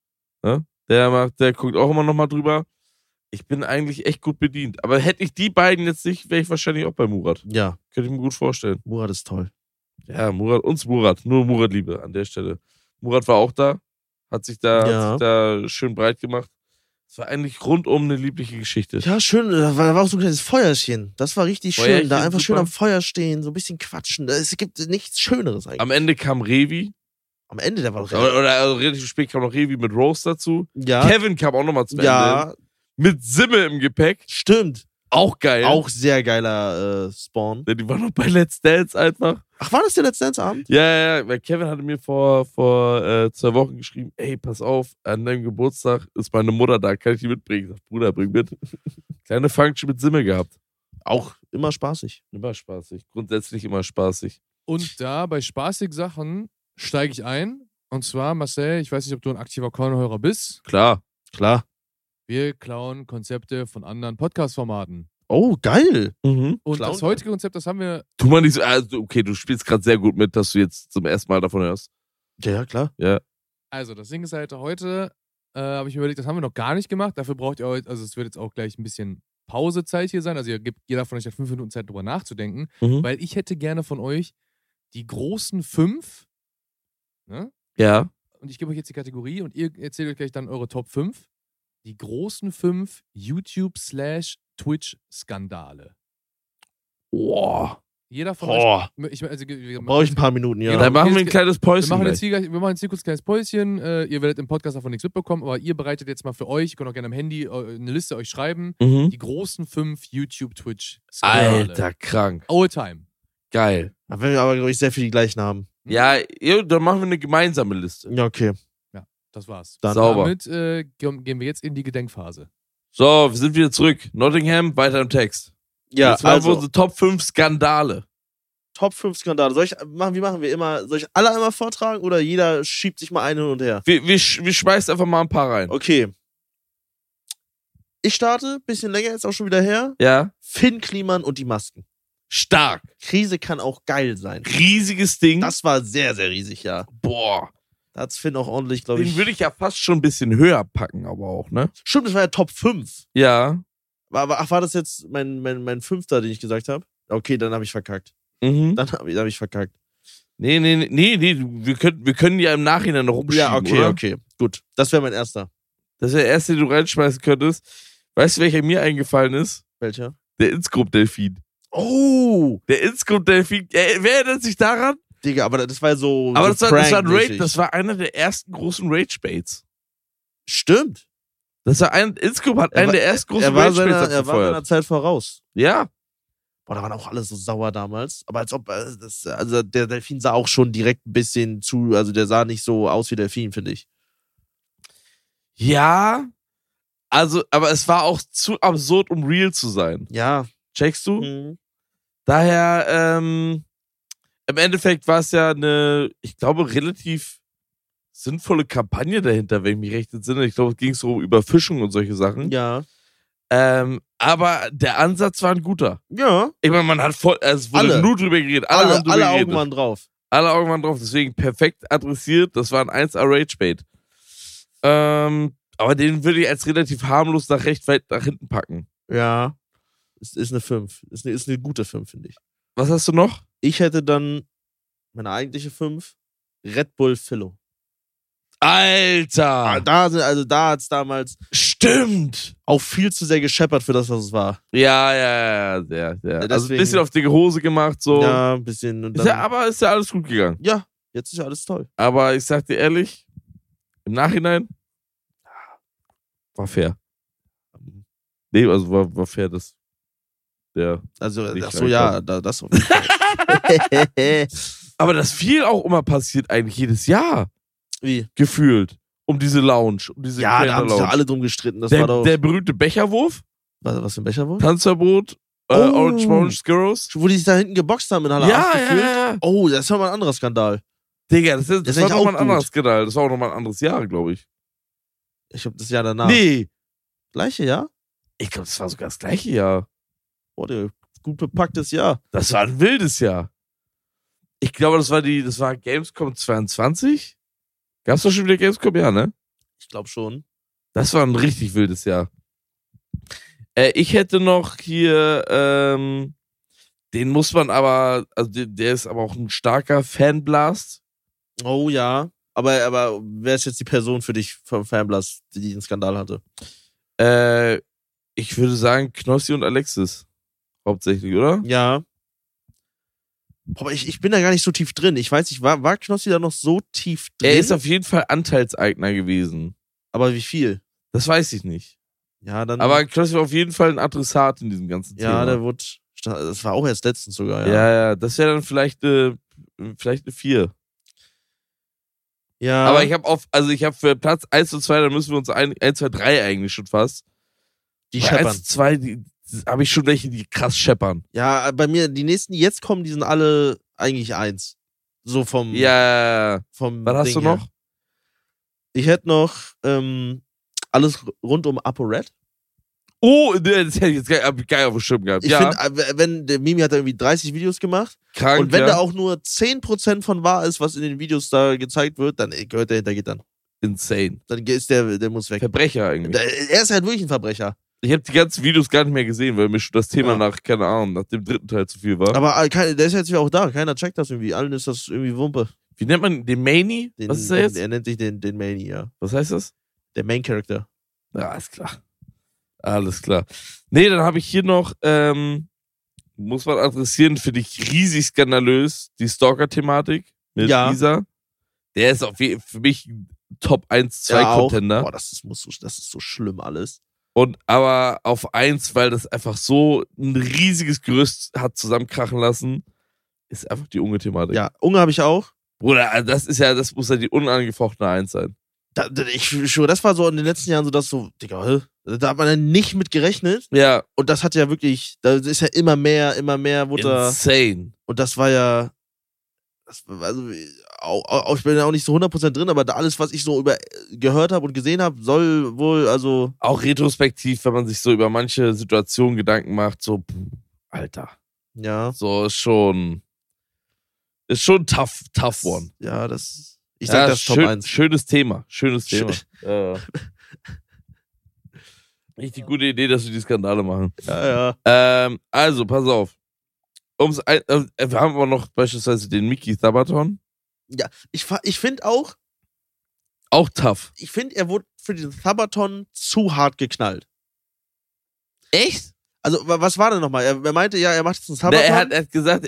Ne? Der macht, der guckt auch immer noch mal drüber. Ich bin eigentlich echt gut bedient. Aber hätte ich die beiden jetzt nicht, wäre ich wahrscheinlich auch bei Murat. Ja, Könnte ich mir gut vorstellen. Murat ist toll. Ja, Murat, uns Murat. Nur Murat-Liebe an der Stelle. Murat war auch da. Hat sich da, Ja. hat sich da schön breit gemacht. Es war eigentlich rundum eine liebliche Geschichte. Ja, schön. Da war, da war auch so ein kleines Feuerchen. Das war richtig schön. Feuerchen, Da einfach schön super. am Feuer stehen, so ein bisschen quatschen. Es gibt nichts Schöneres eigentlich. Am Ende kam Revi. Am Ende, der war doch Oder, oder also relativ spät kam noch Revi mit Rose dazu. Ja, Kevin kam auch nochmal zum Ende. ja, Mit Simme im Gepäck. stimmt. Auch geil. Auch sehr geiler äh, Spawn. Ja, die waren noch bei Let's Dance einfach. Ach, war das der letzte Dance-Abend? Ja, ja, ja. Weil Kevin hatte mir vor, vor äh, zwei Wochen geschrieben, ey, pass auf, an deinem Geburtstag ist meine Mutter da, kann ich die mitbringen? Ich sag, Bruder, bring mit. Kleine Function mit Simme gehabt. Auch immer spaßig. Immer spaßig. Grundsätzlich immer spaßig. Und da bei spaßigen Sachen steige ich ein. Und zwar, Marcel, ich weiß nicht, ob du ein aktiver Kornhörer bist. Klar. Klar. Wir klauen Konzepte von anderen Podcast-Formaten. Oh, geil. Mhm. Und Klauen? das heutige Konzept, das haben wir. Tu mal nicht so, also, okay, du spielst gerade sehr gut mit, dass du jetzt zum ersten Mal davon hörst. Ja, ja, klar. Ja. Also, das Ding ist halt heute, äh, habe ich mir überlegt, das haben wir noch gar nicht gemacht. Dafür braucht ihr heute, also es wird jetzt auch gleich ein bisschen Pausezeit hier sein. Also, ihr gebt jeder von euch hat fünf Minuten Zeit, drüber nachzudenken. Mhm. Weil ich hätte gerne von euch die großen fünf. Ne? Ja. Und ich gebe euch jetzt die Kategorie und ihr erzählt euch gleich dann eure Top fünf. Die großen fünf YouTube slash Twitch-Skandale. Boah. Jeder von Boah. euch. Ich, also, wir- Brauche ich ein paar Minuten, ja. Genau. Dann machen wir ein Wir kleines Wir Päuschen. machen, jetzt gleich. hier, gleich- wir machen jetzt hier kurz ein kleines Päuschen. Äh, ihr werdet im Podcast davon nichts mitbekommen, aber ihr bereitet jetzt mal für euch, ihr könnt auch gerne am Handy äh, eine Liste euch schreiben, Mhm. die großen fünf YouTube-Twitch-Skandale. Alter, krank. All time. Geil. Da werden wir aber, glaube ich, sehr viel die gleichen haben. Ja, ja, dann machen wir eine gemeinsame Liste. Ja, okay. Das war's. Dann Sauber. Damit äh, ge- gehen wir jetzt in die Gedenkphase. So, wir sind wieder zurück. Nottingham, weiter im Text. Ja, Jetzt machen wir also, unsere Top fünf Skandale. Top fünf Skandale. Soll ich machen, wie machen wir immer? Soll ich alle einmal vortragen oder jeder schiebt sich mal einen hin und her? Wir, wir, sch- wir schmeißen einfach mal ein paar rein. Okay. Ich starte, bisschen länger jetzt auch schon wieder her. Ja? Finn Kliman und die Masken. Stark. Krise kann auch geil sein. Riesiges Ding. Das war sehr, sehr riesig, ja. Boah. Da hat's Finn auch ordentlich, glaube Den ich. würde ich ja fast schon ein bisschen höher packen, aber auch, ne? Stimmt, das war ja Top fünf. Ja. War, war, ach, war das jetzt mein, mein, mein fünfter, den ich gesagt habe? Okay, dann habe ich verkackt. Mhm. Dann habe ich, dann hab ich verkackt. Nee, nee, nee, nee, nee, wir können, wir können ja im Nachhinein noch rumschieben, Ja, okay, oder? okay. Gut. Das wäre mein erster. Das wäre der erste, den du reinschmeißen könntest. Weißt du, welcher mir eingefallen ist? Welcher? Der Inscope-Delfin. Oh! Der Inscope-Delfin, äh, wer erinnert sich daran? Digga, aber das war so. Aber so das, war, das, war ein Rage, Prank-mäßig. das war einer der ersten großen Rage-Baits. Stimmt. Das war ein, Inscope hat Er einen war- der ersten großen Er war, Rage-Baits seiner, er war abgefeuert. seiner Zeit voraus. Ja. Boah, da waren auch alle so sauer damals. Aber als ob, äh, das, also der Delfin sah auch schon direkt ein bisschen zu, also der sah nicht so aus wie Delfin, finde ich. Ja. Also, aber es war auch zu absurd, um real zu sein. Ja. Checkst du? Mhm. Daher, ähm, im Endeffekt war es ja eine, ich glaube, relativ sinnvolle Kampagne dahinter, wenn ich mich recht entsinne. Ich glaube, es ging so um Überfischung und solche Sachen. Ja. Ähm, aber der Ansatz war ein guter. Ja. Ich meine, man hat voll, also es wurde Alle. nur drüber geredet. Alle, Alle, haben drüber alle geredet. Augen waren drauf. Alle Augen waren drauf, deswegen perfekt adressiert. Das war ein eins A Rage-Bait. Ähm, aber den würde ich als relativ harmlos nach recht weit nach hinten packen. Ja. Ist, ist eine fünf. Ist eine, ist eine gute fünf, finde ich. Was hast du noch? Ich hätte dann meine eigentliche fünf. Red Bull Philo. Alter! Ah, da, sind- also da hat es damals Stimmt! auch viel zu sehr gescheppert für das, was es war. Ja, ja, ja, sehr, sehr. Ja, Also ein deswegen- bisschen auf dicke Hose gemacht, so. Ja, ein bisschen. Und Ist dann, ja, aber ist ja alles gut gegangen. ja, jetzt ist ja alles toll. Aber ich sag dir ehrlich, im Nachhinein war fair. Nee, also war, war fair, dass der. Also, Nicht ach so, ja, da, das auf jeden Fall. Aber das viel auch immer passiert eigentlich jedes Jahr, Wie? gefühlt. Um diese Lounge, um diese Ja, da kleine haben sich Lounge. ja alle drum gestritten. Das der, war doch. der berühmte Becherwurf, was, was für ein Becherwurf? Panzerboot, äh, Oh. Orange Orange Skurrows. Wo die sich da hinten geboxt haben in Halle Ja, acht ja, gefühlt. ja, ja. Oh, das ist ja mal ein anderer Skandal. Digga, das, ist, das, Das war ist nochmal auch ein anderes gut. Skandal. Das war auch nochmal ein anderes Jahr, glaube ich. Ich glaube, das Jahr danach. Nee, Gleiche Jahr? ich glaube, das war sogar das gleiche Jahr. Boah, der gut bepacktes Jahr. Das war ein wildes Jahr. Ich glaube, das war die, das war Gamescom zweiundzwanzig. Gab's doch schon wieder Gamescom, ja, ne? Ich glaube schon. Das war ein richtig wildes Jahr. Äh, ich hätte noch hier, ähm, den muss man aber, also der, der ist aber auch ein starker Fanblast. Oh ja. Aber, aber wer ist jetzt die Person für dich vom Fanblast, die diesen Skandal hatte? Äh, ich würde sagen Knossi und Alexis. Hauptsächlich, oder? Ja. Boah, aber ich, ich bin da gar nicht so tief drin. Ich weiß nicht, war, war Knossi da noch so tief drin? Er ist auf jeden Fall Anteilseigner gewesen. aber wie viel? Das weiß ich nicht. Ja, dann. Aber Knossi war auf jeden Fall ein Adressat in diesem ganzen ja, Thema. der wurde. Das war auch erst letztens sogar, ja. Ja, ja, das wäre dann vielleicht eine, vielleicht eine vier. Ja. Aber ich habe auf, also ich habe für Platz eins und zwei, da müssen wir uns ein, eins, zwei, drei eigentlich schon fast. die Bei scheppern. eins und zwei, die, habe ich schon welche, die krass scheppern. Ja, bei mir, die nächsten, die jetzt kommen, die sind alle eigentlich eins. So vom. Ja, vom was hast Ding du her. noch? Ich hätte noch ähm, alles rund um ApoRed. Oh, das hätte ich jetzt geil, hab ich geil auf dem Schirm gehabt. Ich Ja, finde, wenn der Mimi hat da irgendwie dreißig Videos gemacht krank, und wenn ja. da auch nur zehn Prozent von wahr ist, was in den Videos da gezeigt wird, dann gehört der hinter Gittern. Insane. Dann ist der, der muss weg. Verbrecher eigentlich. Der- Er ist halt wirklich ein Verbrecher. Ich habe die ganzen Videos gar nicht mehr gesehen, weil mir schon das Thema Ja. nach, keine Ahnung, nach dem dritten Teil zu viel war. Aber äh, kein- der ist jetzt wieder auch da. Keiner checkt das irgendwie. Allen ist das irgendwie Wumpe. Wie nennt man den Mani? Den, Was ist er jetzt? Er nennt sich den, den Mani, ja. Was heißt das? Der Main Character. Ja, ist klar. Alles klar. Nee, dann habe ich hier noch, ähm, muss man adressieren, finde ich riesig skandalös, die Stalker-Thematik mit Ja. Lisa. Der ist auf jeden, für mich ein Top eins, zwei Ja, auch. Contender. Boah, das ist, muss so, das ist so schlimm alles. Und aber auf eins, weil das einfach so ein riesiges Gerüst hat zusammenkrachen lassen, ist einfach die Unge-Thematik. Ja, Unge habe ich auch. Bruder, das ist ja, das muss ja die unangefochtene Eins sein. Da, da, ich schwöre, das war so in den letzten Jahren so, dass so, Digga, hä? Da hat man ja nicht mit gerechnet. Ja, Und das hat ja wirklich, da ist ja immer mehr, immer mehr, wurde da, insane. und das war ja, das, war- also, auch, auch, ich bin ja auch nicht so hundert Prozent drin, aber da alles, was ich so über gehört habe und gesehen habe, soll wohl, also, Auch retrospektiv, wenn man sich so über manche Situationen Gedanken macht, so, pff, Alter, ja. so ist schon, ist schon tough, tough one. Ja, das, ich Ja, sag das Top schön, eins. Schönes Thema, schönes Schön- Thema. Ja. Richtig gute Idee, dass wir die Skandale machen. Ja, ja. Ähm, also, pass auf. Um's ein, äh, wir haben aber noch beispielsweise den Mickey Sabaton. Ich, fa- ich finde auch, Auch tough. ich finde, er wurde für den Sabaton zu hart geknallt. Echt? Also, wa- was war denn nochmal? Er, er meinte, ja, er macht jetzt einen Ne, Sabaton. er, hat, er hat gesagt,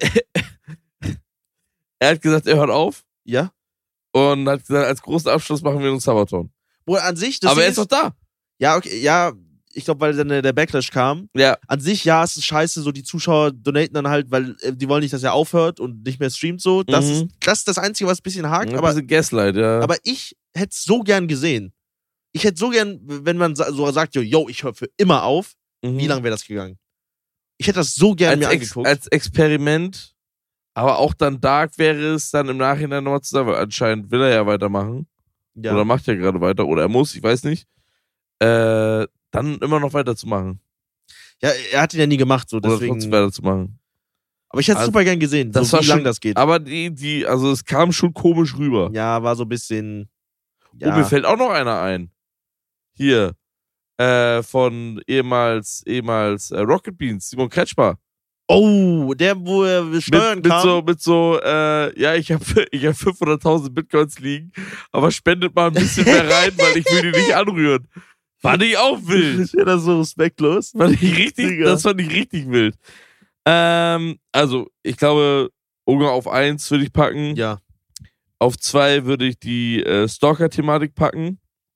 er hat gesagt, er hört auf ja. und hat gesagt, als großen Abschluss machen wir einen Sabaton. Wo an sich, das Aber Ding er ist doch da. ja, okay, ja, ich glaube, weil dann der der Backlash kam. Ja. An sich, ja, es ist scheiße, so die Zuschauer donaten dann halt, weil äh, die wollen nicht, dass er aufhört und nicht mehr streamt so. Das, Mhm. ist, das ist das Einzige, was ein bisschen hakt. Ein Aber, bisschen Gaslight, ja. aber ich hätte es so gern gesehen. Ich hätte so gern, wenn man sa- so sagt, yo, yo ich höre für immer auf, Mhm. wie lange wäre das gegangen? Ich hätte das so gern als, mir Ex angeguckt. als Experiment, aber auch dann dark wäre es dann im Nachhinein nochmal zu sagen, weil anscheinend will er ja weitermachen. ja. Oder macht ja gerade weiter. Oder er muss, ich weiß nicht. Äh, dann immer noch weiterzumachen. ja, er hat ihn ja nie gemacht, so Oder deswegen. trotzdem weiterzumachen. Aber ich hätte es Also, super gern gesehen, das so war wie lang schon- das geht. Aber die, die, also es kam schon komisch rüber. Ja, war so ein bisschen. Oh, Ja. mir fällt auch noch einer ein. Hier. Äh, von ehemals, ehemals äh, Rocket Beans, Simon Kretschmer. Oh, der, wo er steuern Mit, mit kam. so, mit so, äh, ja, ich habe ich hab fünfhunderttausend Bitcoins liegen, aber spendet mal ein bisschen mehr rein, weil ich will die nicht anrühren. Fand ich auch wild. Ja, das ist so respektlos. Fand ich richtig, Digga. das fand ich richtig wild. Ähm, also, ich glaube, Ungar auf eins würde ich packen. Ja. Auf zwei würde ich die äh, Stalker-Thematik packen.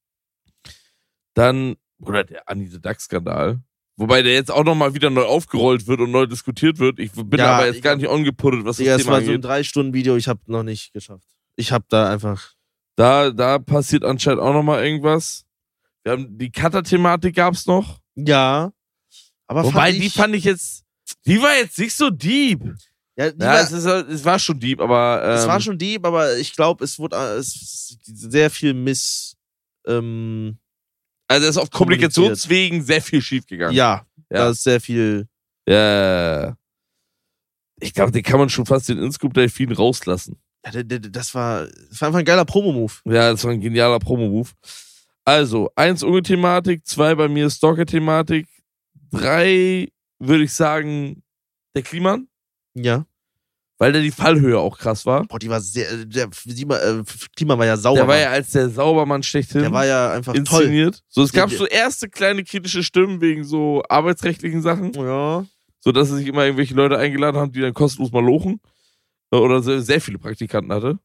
Dann, oder der Anise Dax-Skandal. Wobei der jetzt auch nochmal wieder neu aufgerollt wird und neu diskutiert wird. Ich bin Ja, aber jetzt ich- gar nicht ongeputtet, was das Digga, es Thema war so ein angeht. drei Stunden Video, ich habe noch nicht geschafft. Ich habe da einfach. Da, da passiert anscheinend auch nochmal irgendwas. Wir haben die Cutter-Thematik gab's noch. Ja. Aber Wobei, fand die ich, fand ich jetzt, die war jetzt nicht so deep. Ja, die Ja, war, es, ist, es war schon deep, aber ähm, es war schon deep, aber ich glaube, es wurde äh, es, sehr viel Miss. Ähm, also es ist auf kommuniziert. Kommunikationswegen sehr viel schief gegangen. ja, Ja. da ist sehr viel. Ja. Ich glaube, den kann man schon fast den Inscoop Delfin rauslassen. Ja, d- d- das war, das war einfach ein geiler Promo-Move. Ja, das war ein genialer Promo-Move. Also, eins Unge-Thematik, zwei bei mir Stalker-Thematik, drei würde ich sagen der Kliman, Ja. weil der die Fallhöhe auch krass war. Boah, die war sehr. Der Klima, äh, Klima war ja sauber. Der war ja als der Saubermann schlechthin der war ja einfach toll. inszeniert. So, es gab Der- so erste kleine kritische Stimmen wegen so arbeitsrechtlichen Sachen, Ja. so dass sie sich immer irgendwelche Leute eingeladen haben, die dann kostenlos mal lochen. Oder sehr, sehr viele Praktikanten hatte.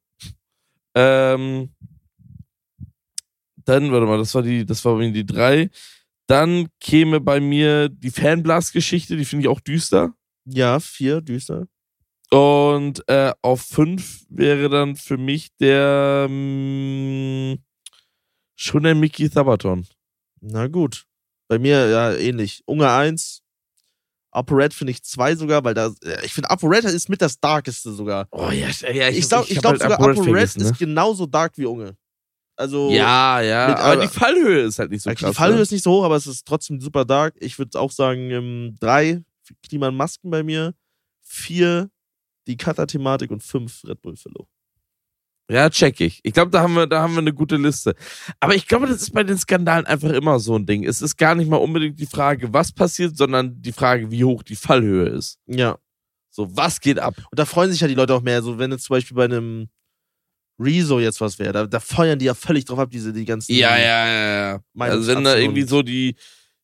Ähm, dann, warte mal, das war die, das war bei mir die drei. Dann käme bei mir die Fanblast-Geschichte, die finde ich auch düster. Ja, vier, düster. Und äh, auf fünf wäre dann für mich der mh, schon der Mickey Sabaton. Na gut. Bei mir ja ähnlich. Unge eins. ApoRed finde ich zwei sogar, weil da. äh, Ich finde ApoRed ist mit das Darkeste sogar. Oh ja, ja Ich, glaub- ich hab glaube halt sogar ApoRed ApoRed vergessen, ne? ist genauso dark wie Unge. Also. Ja, ja, mit- aber aber- die Fallhöhe ist halt nicht so die krass. Fallhöhe ne? ist nicht so hoch, aber es ist trotzdem super dark. Ich würde auch sagen, ähm, drei Kliman Masken bei mir, vier die Cutter-Thematik und fünf Red Bull Fellow. Ja, check ich. Ich glaube, da haben wir, da haben wir eine gute Liste. Aber ich glaube, das ist bei den Skandalen einfach immer so ein Ding. Es ist gar nicht mal unbedingt die Frage, was passiert, sondern die Frage, wie hoch die Fallhöhe ist. Ja. So, was geht ab? Und da freuen sich ja die Leute auch mehr. So, wenn jetzt zum Beispiel bei einem Rezo jetzt was wäre, da, da feuern die ja völlig drauf ab, diese die ganzen. Ja, ja, ja, ja. Also wenn da Meinungsabstimmungen. irgendwie so die,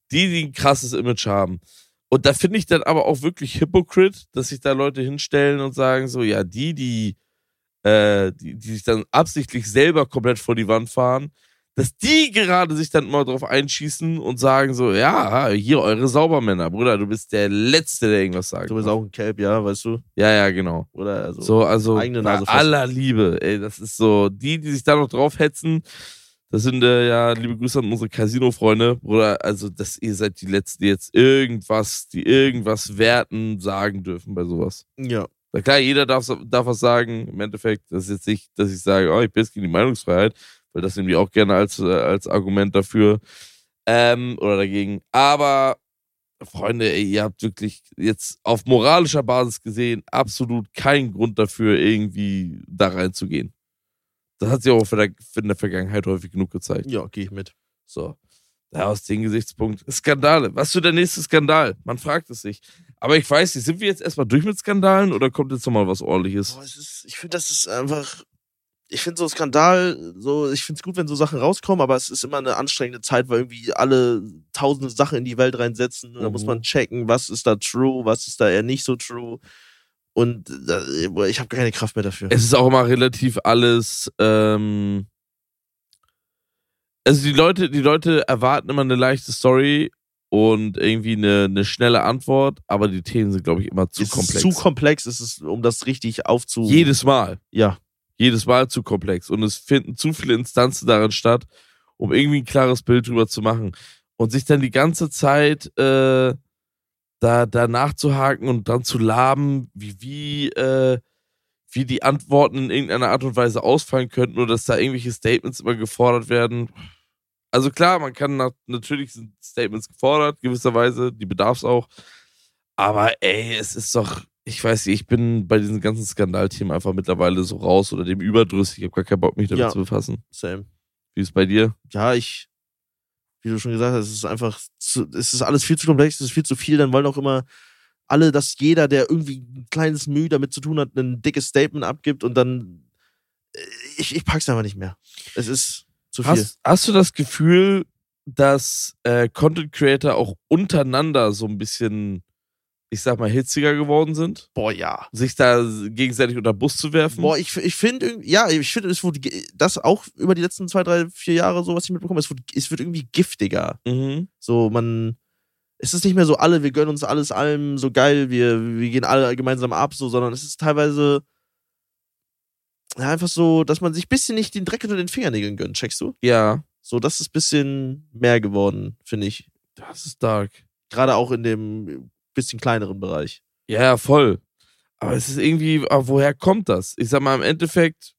Die, die ein krasses Image haben. Und da finde ich dann aber auch wirklich Hypocrite, dass sich da Leute hinstellen und sagen so, ja, die, die, äh, die, die sich dann absichtlich selber komplett vor die Wand fahren, dass die gerade sich dann immer drauf einschießen und sagen so, ja, hier eure Saubermänner, Bruder, du bist der Letzte, der irgendwas sagt. Du bist auch ein Kelb, ja, weißt du? Ja, ja, genau. Oder also, So, also eigene bei Nase fassen. aller Liebe, ey, das ist so, die, die sich da noch drauf hetzen, das sind äh, ja, liebe Grüße an unsere Casino-Freunde, Bruder, also, dass ihr seid die Letzten, die jetzt irgendwas, die irgendwas werten, sagen dürfen bei sowas. Ja. Na klar, jeder darf, darf was sagen, im Endeffekt, das ist jetzt nicht, dass ich sage, oh, ich bin jetzt gegen die Meinungsfreiheit, weil das nehme ich auch gerne als, äh, als Argument dafür, ähm, oder dagegen, aber Freunde, ey, ihr habt wirklich jetzt auf moralischer Basis gesehen absolut keinen Grund dafür, irgendwie da reinzugehen. Das hat sich auch in der Vergangenheit häufig genug gezeigt. Ja, gehe ich mit. So. Ja, aus dem Gesichtspunkt. Skandale. Was ist so der nächste Skandal? Man fragt es sich. Aber ich weiß nicht, sind wir jetzt erstmal durch mit Skandalen oder kommt jetzt nochmal was Ordentliches? Boah, es ist, ich finde, das ist einfach. Ich finde so Skandal, so, ich finde es gut, wenn so Sachen rauskommen, aber es ist immer eine anstrengende Zeit, weil irgendwie alle tausende Sachen in die Welt reinsetzen. Und da Mhm. muss man checken, was ist da true, was ist da eher nicht so true. Und äh, boah, ich habe keine Kraft mehr dafür. Es ist auch immer relativ alles, ähm, also die Leute, die Leute erwarten immer eine leichte Story und irgendwie eine, eine schnelle Antwort, aber die Themen sind, glaube ich, immer zu es komplex. ist zu komplex, es ist, um das richtig aufzu... Jedes Mal. Ja. Jedes Mal zu komplex. Und es finden zu viele Instanzen darin statt, um irgendwie ein klares Bild drüber zu machen. Und sich dann die ganze Zeit äh, da, da nachzuhaken und dann zu laben, wie, wie, äh, wie die Antworten in irgendeiner Art und Weise ausfallen könnten oder dass da irgendwelche Statements immer gefordert werden. Also klar, man kann nach, natürlich sind Statements gefordert, gewisserweise, die bedarf es auch. Aber ey, es ist doch, ich weiß nicht, ich bin bei diesen ganzen Skandalthemen einfach mittlerweile so raus oder dem überdrüssig. Ich habe gar keinen Bock, mich damit Ja. zu befassen. Same. Wie ist es bei dir? Ja, ich, wie du schon gesagt hast, es ist einfach, zu, es ist alles viel zu komplex, es ist viel zu viel, dann wollen auch immer alle, dass jeder, der irgendwie ein kleines Mühe damit zu tun hat, ein dickes Statement abgibt und dann, ich, ich pack's einfach nicht mehr. Es ist zu viel. Hast, hast du das Gefühl, dass äh, Content Creator auch untereinander so ein bisschen, ich sag mal, hitziger geworden sind? Boah, ja. Sich da gegenseitig unter den Bus zu werfen? Boah, ich, ich finde, irgendwie- ja, ich finde, es wurde, ge- das auch über die letzten zwei, drei, vier Jahre, so was ich mitbekomme, es wird, es wird irgendwie giftiger. Mhm. So, man, es ist nicht mehr so alle, wir gönnen uns alles allem, so geil, wir, wir gehen alle gemeinsam ab, so, sondern es ist teilweise ja, einfach so, dass man sich ein bisschen nicht den Dreck unter den Fingernägeln gönnt, checkst du? Ja, So, das ist ein bisschen mehr geworden, finde ich. das ist dark. Gerade auch in dem bisschen kleineren Bereich. Ja, ja, voll. Aber es ist irgendwie, aber woher kommt das? Ich sag mal, im Endeffekt,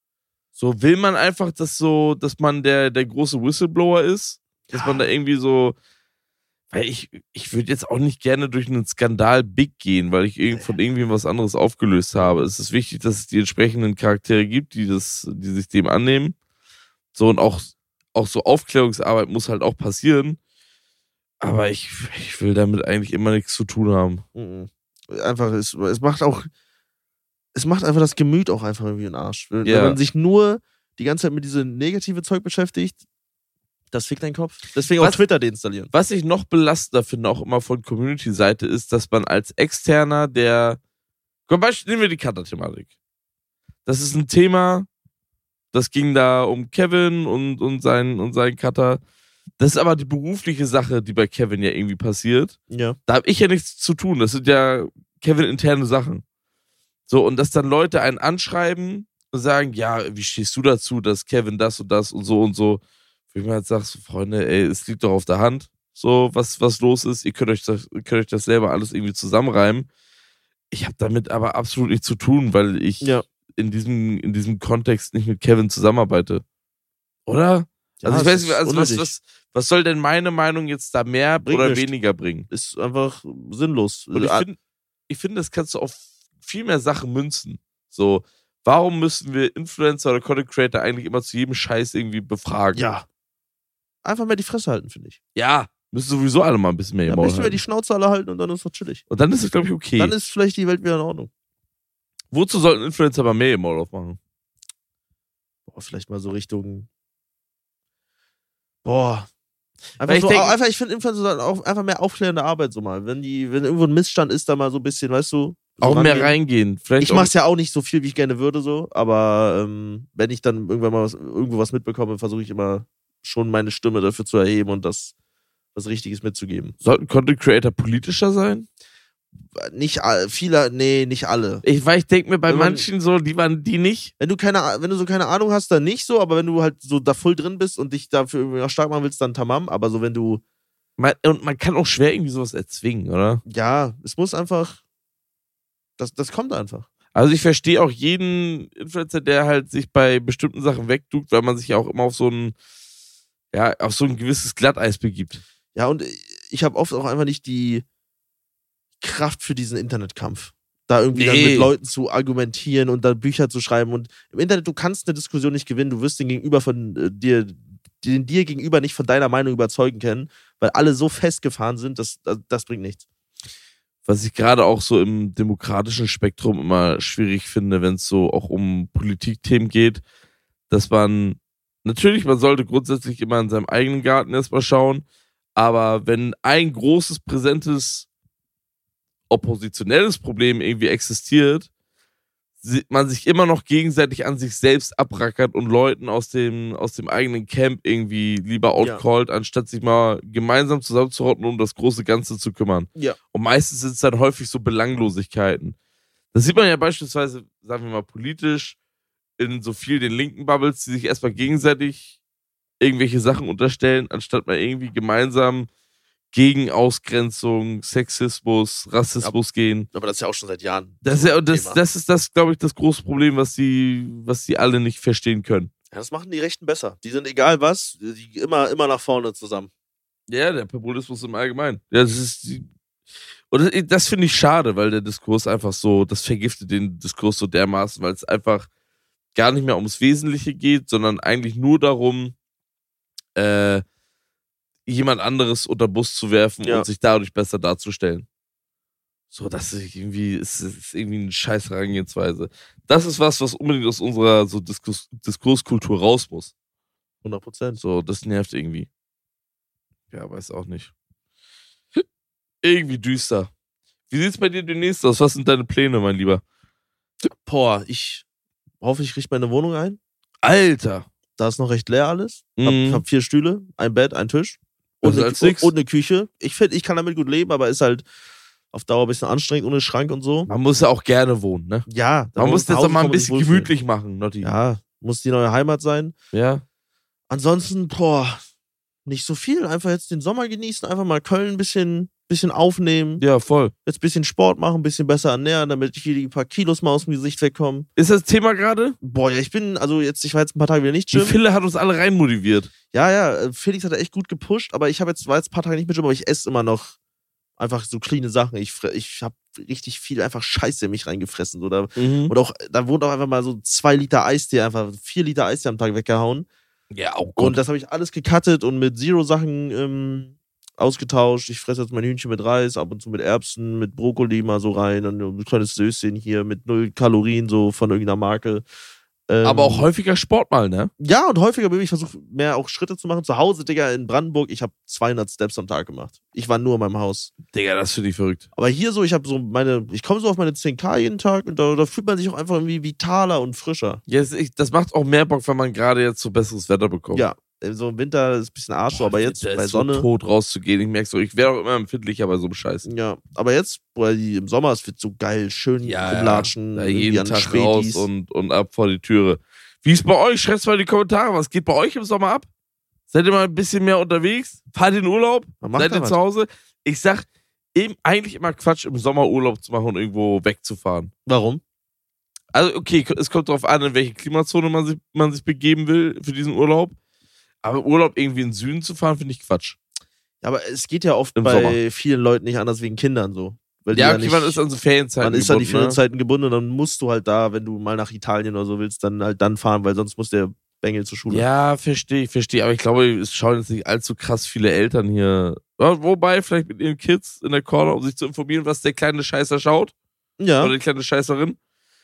so will man einfach, dass so, dass man der, der große Whistleblower ist, dass Ja. man da irgendwie so, weil ich, ich würde jetzt auch nicht gerne durch einen Skandal big gehen, weil ich irgend, von irgendwie was anderes aufgelöst habe. Es ist wichtig, dass es die entsprechenden Charaktere gibt, die das, die sich dem annehmen. So, und auch, auch so Aufklärungsarbeit muss halt auch passieren. Aber ich, ich will damit eigentlich immer nichts zu tun haben. Mhm. Einfach, es, es macht auch, es macht einfach das Gemüt auch einfach irgendwie in den Arsch. Wenn, Ja. wenn man sich nur die ganze Zeit mit diesem negative Zeug beschäftigt, das fickt deinen Kopf. Deswegen auch Was- Twitter deinstallieren. Was ich noch belastender finde, auch immer von Community-Seite, ist, dass man als Externer, der. Zum Beispiel nehmen wir die Cutter-Thematik. Das ist ein Thema, das ging da um Kevin und, und, seinen, und seinen Cutter. Das ist aber die berufliche Sache, die bei Kevin ja irgendwie passiert. Ja. Da habe ich ja nichts zu tun. Das sind ja Kevin-interne Sachen. So, und dass dann Leute einen anschreiben und sagen, ja, wie stehst du dazu, dass Kevin das und das und so und so. Wo ich mir halt sage, so, Freunde, ey, es liegt doch auf der Hand, so, was, was los ist. Ihr könnt euch das, könnt euch das selber alles irgendwie zusammenreimen. Ich habe damit aber absolut nichts zu tun, weil ich Ja. in, diesem, in diesem Kontext nicht mit Kevin zusammenarbeite. Oder? Ja, also ich es weiß ist nicht, also was, unnötig. was, was soll denn meine Meinung jetzt da mehr Bringt oder nichts. weniger bringen? Ist einfach sinnlos. Und ich Ah, finde, ich find, das kannst du auf viel mehr Sachen münzen. So, warum müssen wir Influencer oder Content Creator eigentlich immer zu jedem Scheiß irgendwie befragen? ja. Einfach mehr die Fresse halten, finde ich. Ja, müssen sowieso alle mal ein bisschen mehr Ja, im Maul müssen wir halten. die Schnauze alle halten und dann ist doch chillig. Und dann ist es, glaube ich, okay. Dann ist vielleicht die Welt wieder in Ordnung. Wozu sollten Influencer mal mehr im Maul aufmachen? Boah, vielleicht mal so Richtung. Boah. Einfach, ich so, denk- einfach ich finde Influencer sollten auch einfach mehr aufklärende Arbeit so mal. Wenn die, wenn irgendwo ein Missstand ist, da mal so ein bisschen, weißt du. So Auch mehr rangehen. reingehen. Vielleicht Ich mach's ja auch nicht so viel, wie ich gerne würde, so, aber ähm, wenn ich dann irgendwann mal was, irgendwo was mitbekomme, versuche ich immer schon meine Stimme dafür zu erheben und das was Richtiges mitzugeben. Sollten Content Creator politischer sein? Nicht all, viele, nee, nicht alle. Ich, weil ich denke mir bei Wenn man- manchen so, die waren die nicht. Wenn du keine, wenn du so keine Ahnung hast, dann nicht so, aber wenn du halt so da voll drin bist und dich dafür irgendwie auch stark machen willst, dann tamam. Aber so wenn du, Man, und man kann auch schwer irgendwie sowas erzwingen, oder? ja, es muss einfach, das, das kommt einfach. Also ich verstehe auch jeden Influencer, der halt sich bei bestimmten Sachen wegduckt, weil man sich ja auch immer auf so ein, ja, auf so ein gewisses Glatteis begibt. Ja, und ich habe oft auch einfach nicht die Kraft für diesen Internetkampf. Da irgendwie dann Nee. mit Leuten zu argumentieren und da Bücher zu schreiben. Und im Internet, du kannst eine Diskussion nicht gewinnen, du wirst den Gegenüber von äh, dir, den dir gegenüber nicht von deiner Meinung überzeugen können, weil alle so festgefahren sind, das, das, das bringt nichts. Was ich gerade auch so im demokratischen Spektrum immer schwierig finde, wenn es so auch um Politikthemen geht, dass man, natürlich, man sollte grundsätzlich immer in seinem eigenen Garten erstmal schauen, aber wenn ein großes, präsentes, oppositionelles Problem irgendwie existiert, sieht man sich immer noch gegenseitig an sich selbst abrackert und Leuten aus dem, aus dem eigenen Camp irgendwie lieber outcallt, anstatt sich mal gemeinsam zusammenzurotten, um das große Ganze zu kümmern. Ja. Und meistens sind es dann häufig so Belanglosigkeiten. Das sieht man ja beispielsweise, sagen wir mal, politisch in so viel den linken Bubbles, die sich erstmal gegenseitig irgendwelche Sachen unterstellen, anstatt mal irgendwie gemeinsam gegen Ausgrenzung, Sexismus, Rassismus gehen. Aber das ist ja auch schon seit Jahren. Das ist, so ja, ein das, Thema. das ist das, glaube ich, das große Problem, was die, was die alle nicht verstehen können. Ja, das machen die Rechten besser. Die sind egal was, die immer, immer nach vorne zusammen. Ja, der Populismus im Allgemeinen. Ja, das ist die, und das, das finde ich schade, weil der Diskurs einfach so, das vergiftet den Diskurs so dermaßen, weil es einfach gar nicht mehr ums Wesentliche geht, sondern eigentlich nur darum, äh, jemand anderes unter Bus zu werfen Ja. und sich dadurch besser darzustellen. So, das ist irgendwie, ist, ist irgendwie eine scheiß Herangehensweise. Das ist was, was unbedingt aus unserer so Diskurs, Diskurskultur raus muss. hundert Prozent. So, das nervt irgendwie. Ja, weiß auch nicht. Irgendwie düster. Wie sieht's bei dir demnächst aus? Was sind deine Pläne, mein Lieber? Boah, ich hoffe, ich kriege meine Wohnung ein. Alter! Da ist noch recht leer alles. Mhm. Hab, hab vier Stühle, ein Bett, ein Tisch. Und, Besser eine, als nix. und, und eine Küche. Ich finde, ich kann damit gut leben, aber ist halt auf Dauer ein bisschen anstrengend ohne Schrank und so. Man muss ja auch gerne wohnen, ne? Ja. da Man muss zu jetzt Hause auch mal kann ein man sich bisschen wohlfühlen. gemütlich machen, Notti. Ja, muss die neue Heimat sein. Ja. Ansonsten, boah, nicht so viel. Einfach jetzt den Sommer genießen, einfach mal Köln ein bisschen, bisschen aufnehmen. Ja, voll. Jetzt ein bisschen Sport machen, ein bisschen besser ernähren, damit hier die paar Kilos mal aus dem Gesicht wegkommen. Ist das Thema gerade? Boah, ja, ich bin, also jetzt, ich war jetzt ein paar Tage wieder nicht Die Gym. Fille hat uns alle reinmotiviert. Ja, ja, äh, Felix hat da echt gut gepusht, aber ich habe jetzt, war jetzt ein paar Tage nicht mit Gym, aber ich esse immer noch einfach so cleane Sachen. Ich, fre- ich habe richtig viel einfach Scheiße in mich reingefressen. So. Da, Mhm. und auch, da wurde auch einfach mal so zwei Liter Eistee, einfach vier Liter Eistee am Tag weggehauen. Ja, oh Und das habe ich alles gecuttet und mit Zero-Sachen ähm, ausgetauscht. Ich fresse jetzt mein Hühnchen mit Reis, ab und zu mit Erbsen, mit Brokkoli mal so rein und ein kleines Söschen hier mit null Kalorien so von irgendeiner Marke. Ähm, Aber auch häufiger Sport mal, ne? Ja, und häufiger bin ich versuche mehr auch Schritte zu machen. Zu Hause, Digga, in Brandenburg, ich habe zweihundert Steps am Tag gemacht. Ich war nur in meinem Haus. Digga, das finde ich verrückt. Aber hier so, ich habe so meine, ich komme so auf meine zehn K jeden Tag und da, da fühlt man sich auch einfach irgendwie vitaler und frischer. Ja, das, ich, das macht auch mehr Bock, wenn man gerade jetzt so besseres Wetter bekommt. Ja, so im Winter ist ein bisschen Arsch, so, aber jetzt Da bei ist Sonne. so tot rauszugehen. Ich merke so, ich wäre auch immer empfindlicher bei so einem Scheiß. Ja, aber jetzt, boah, die, im Sommer, es wird so geil, schön rumlatschen, Da irgendwie jeden an Tag Spätis. raus und, und ab vor die Türe. Wie ist bei euch? Schreibt mal in die Kommentare. Was geht bei euch im Sommer ab? Seid ihr mal ein bisschen mehr unterwegs? Fahrt ihr in Urlaub? Man macht Seid da ihr was. zu Hause? Ich sag eben eigentlich immer Quatsch, im Sommer Urlaub zu machen und irgendwo wegzufahren. Warum? Also okay, es kommt darauf an, in welche Klimazone man sich, man sich begeben will für diesen Urlaub. Aber Urlaub irgendwie in den Süden zu fahren, finde ich Quatsch. Ja, aber es geht ja oft Im bei Sommer. vielen Leuten nicht anders wegen Kindern so. Weil die Ja, ja okay, nicht, man ist an so Ferienzeiten man ist an die gebunden, ne? Ferienzeiten gebunden und dann musst du halt da, wenn du mal nach Italien oder so willst, dann halt dann fahren, weil sonst muss der Bengel zur Schule. Ja, verstehe ich, verstehe. Aber ich glaube, es schauen jetzt nicht allzu krass viele Eltern hier. Ja, wobei, vielleicht mit ihren Kids in der Corner, um sich zu informieren, was der kleine Scheißer schaut. Ja. Oder die kleine Scheißerin.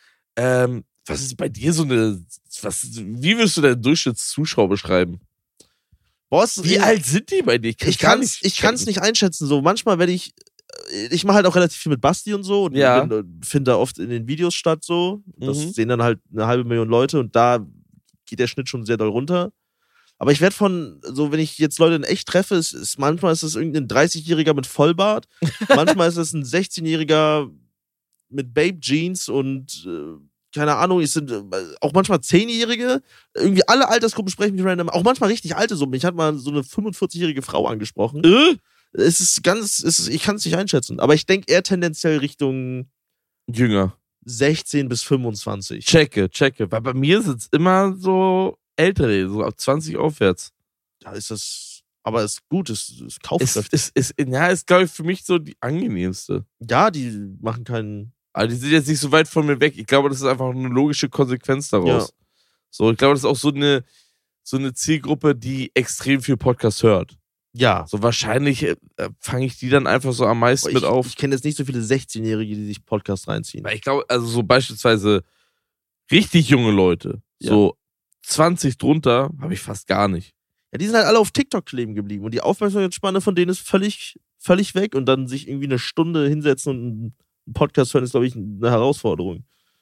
Ähm, was ist bei dir so eine. Was, wie würdest du deinen Durchschnittszuschauer beschreiben? Boah, es- Wie alt sind die bei dir? Ich gar kann's, nicht ich kann's checken. nicht einschätzen. So, manchmal werde ich, ich mache halt auch relativ viel mit Basti und so und Ja. finde da oft in den Videos statt so. Das Mhm. sehen dann halt eine halbe Million Leute und da geht der Schnitt schon sehr doll runter. Aber ich werde von, so wenn ich jetzt Leute in echt treffe, ist, ist manchmal ist es irgendein dreißigjähriger mit Vollbart, manchmal ist es ein sechzehnjähriger mit Babe-Jeans und äh, keine Ahnung, es sind äh, auch manchmal zehnjährige. Irgendwie alle Altersgruppen sprechen mich random, auch manchmal richtig alte so. Ich hatte mal so eine fünfundvierzigjährige Frau angesprochen. Äh? Es ist ganz, es ist, ich kann es nicht einschätzen, aber ich denke eher tendenziell Richtung Jünger. sechzehn bis fünfundzwanzig. Checke, checke. Weil bei mir sind es immer so ältere, so ab zwanzig aufwärts. Da ist das, aber es ist gut, es ist Ist, kaufkräftig. ist, ist, ja, ist, glaube ich, für mich so die angenehmste. Ja, die machen keinen. Aber die sind jetzt nicht so weit von mir weg. Ich glaube, das ist einfach eine logische Konsequenz daraus. Ja. So, ich glaube, das ist auch so eine, so eine Zielgruppe, die extrem viel Podcast hört. Ja. So wahrscheinlich äh, fange ich die dann einfach so am meisten Ich, mit auf. ich kenne jetzt nicht so viele sechzehnjährige, die sich Podcasts reinziehen. Weil ich glaube, also so beispielsweise richtig junge Leute, Ja. so zwanzig drunter, habe ich fast gar nicht. Ja, die sind halt alle auf TikTok kleben geblieben und die Aufmerksamkeitsspanne von denen ist völlig, völlig weg und dann sich irgendwie eine Stunde hinsetzen und einen Podcast hören, ist, glaube ich, eine Herausforderung.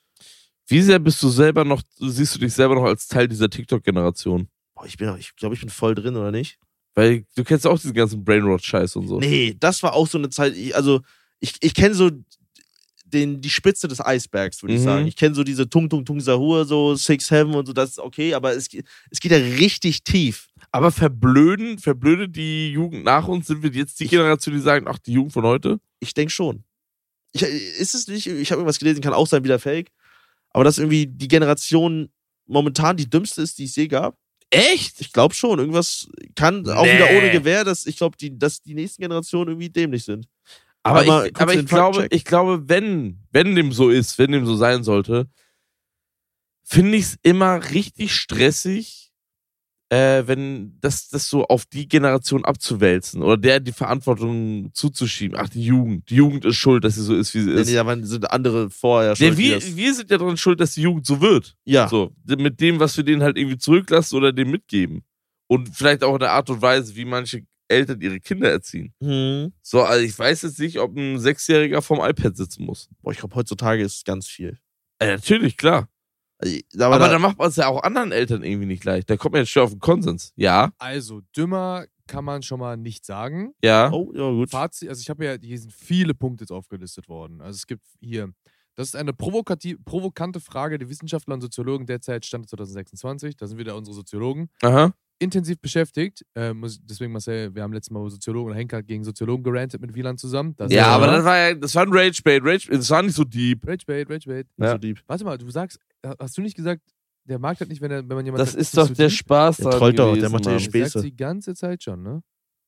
Wie sehr bist du selber noch, siehst du dich selber noch als Teil dieser TikTok-Generation? Boah, ich bin, ich glaube, ich bin voll drin, oder nicht? Weil du kennst auch diesen ganzen Brainrot-Scheiß und so. Nee, das war auch so eine Zeit, ich, also ich, ich kenne so den, die Spitze des Eisbergs, würde ich Mhm. sagen. Ich kenne so diese Tung Tung Tung Sahur, so Six Heaven und so, das ist okay, aber es, ge- es geht ja richtig tief. Aber verblöden, verblödet die Jugend nach uns? Sind wir jetzt die Generation, die sagen, ach, die Jugend von heute? Ich denke schon. Ich, ist es nicht, ich habe irgendwas gelesen, kann auch sein, wieder fake, aber dass irgendwie die Generation momentan die dümmste ist, die es je gab. Echt? Ich glaube schon, irgendwas kann auch Nee. wieder ohne Gewähr, dass ich glaube, die, dass die nächsten Generationen irgendwie dämlich sind. Aber, Aber ich, kurz aber den ich, glaube, Fact-Check. ich glaube, wenn, wenn dem so ist, wenn dem so sein sollte, finde ich es immer richtig stressig, äh, wenn das, das so auf die Generation abzuwälzen oder der die Verantwortung zuzuschieben. Ach, die Jugend. Die Jugend ist schuld, dass sie so ist, wie sie Nee, ist. nee, da waren- sind andere vorher Ja, schon. wir, wir sind ja daran schuld, dass die Jugend so wird. ja. So, mit dem, was wir denen halt irgendwie zurücklassen oder dem mitgeben. Und vielleicht auch in der Art und Weise, wie manche Eltern ihre Kinder erziehen. Hm. So, also ich weiß jetzt nicht, ob ein Sechsjähriger vorm iPad sitzen muss. Boah, ich glaube, heutzutage ist es ganz viel. Äh, natürlich, klar. Also, Aber, aber da, dann macht man es ja auch anderen Eltern irgendwie nicht leicht. Da kommt man jetzt schon auf den Konsens. Ja, Also, dümmer kann man schon mal nicht sagen. ja. oh, ja, gut. Fazit, also ich habe ja, hier sind viele Punkte jetzt aufgelistet worden. Also es gibt hier, das ist eine provokati- provokante Frage, die Wissenschaftler und Soziologen derzeit Stand zwanzig sechsundzwanzig, da sind wieder unsere Soziologen, Aha. intensiv beschäftigt. Äh, muss, deswegen, Marcel, wir haben letztes Mal über Soziologen oder Henker gegen Soziologen gerantet mit Wieland zusammen. Das Ja, ist- aber das war ja, das war ein Rage-Bait. Rage, das war nicht so deep. Ragebait, Ragebait. Ja. So deep. Warte mal, du sagst, hast du nicht gesagt, der mag das nicht, wenn, er, wenn man jemand Das sagt, ist nicht doch so der deep? Spaß Der daran trollt doch, der gewesen, macht ja Mann. die Das sagt Späße. die ganze Zeit schon, ne?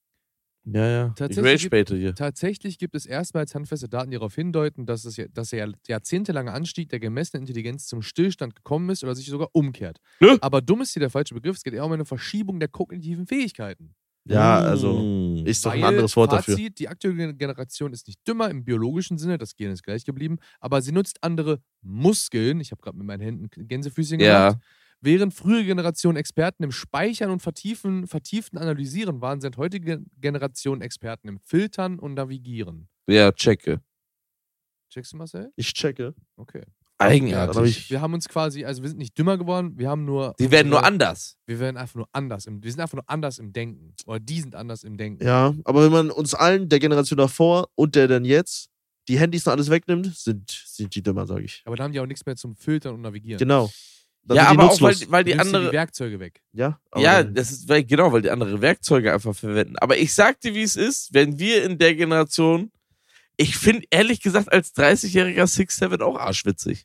Ja, ja. Ich Tatsächlich Rage-Baite hier. Tatsächlich gibt es erstmals handfeste Daten, die darauf hindeuten, dass, es, ja- dass der jahrzehntelange Anstieg der gemessenen Intelligenz zum Stillstand gekommen ist oder sich sogar umkehrt. Nö. Aber dumm ist hier der falsche Begriff. Es geht eher um eine Verschiebung der kognitiven Fähigkeiten. Ja, also Mm. ist doch ein Weil, anderes Wort Fazit, dafür. die aktuelle Generation ist nicht dümmer im biologischen Sinne, das Gen ist gleich geblieben, aber sie nutzt andere Muskeln. Ich habe gerade mit meinen Händen Gänsefüßchen Ja. gemacht. Während frühere Generationen Experten im Speichern und Vertiefen, vertieften Analysieren waren, sind heutige Generationen Experten im Filtern und Navigieren. Ja, checke. Checkst du, Marcel? Ich checke. Okay. Eigenartig. dann hab ich- Wir haben uns quasi, also wir sind nicht dümmer geworden, wir haben nur. Die werden nur unsere- anders. Wir werden einfach nur anders im, wir sind einfach nur anders im Denken. Oder die sind anders im Denken. Ja, aber wenn man uns allen, der Generation davor und der dann jetzt, die Handys und alles wegnimmt, sind, sind die dümmer, sage ich. Aber da haben die auch nichts mehr zum Filtern und Navigieren. Genau. Dann Ja, sind die aber auch, weil, nutzlos. weil Du die nimmst dir andere. die Werkzeuge weg. Ja, aber Ja, dann- das ist, weil, genau, weil die andere Werkzeuge einfach verwenden. Aber ich sag dir, wie es ist, wenn wir in der Generation, ich finde ehrlich gesagt als dreißigjähriger Six Seven auch arschwitzig.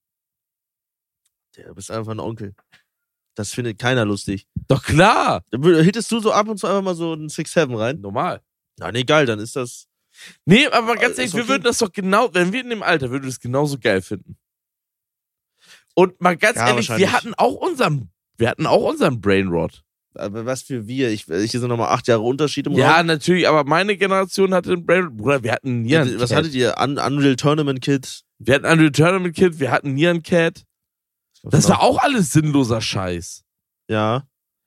Ja, du bist einfach ein Onkel. Das findet keiner lustig. Doch klar. Dann wür- hittest du so ab und zu einfach mal so einen Six Seven rein? Normal. Na, nee, geil, dann ist das. Nee, aber ganz Ist ehrlich, wir okay. würden das doch genau, wenn wir in dem Alter, würden wir das genauso geil finden. Und mal ganz Ja, ehrlich, wir wahrscheinlich. hatten auch unseren, wir hatten auch unseren Brainrot. Aber was für wir? Ich, ich hier sind nochmal acht Jahre Unterschied im Ja, Raum. natürlich, aber meine Generation hatte einen Brainrot. Bruder, wir hatten nie einen Was Cat. hattet ihr? Un Unreal Tournament Kid? Wir hatten einen Tournament Kid, wir hatten nie einen Cat. Das war auch alles sinnloser Scheiß. Ja.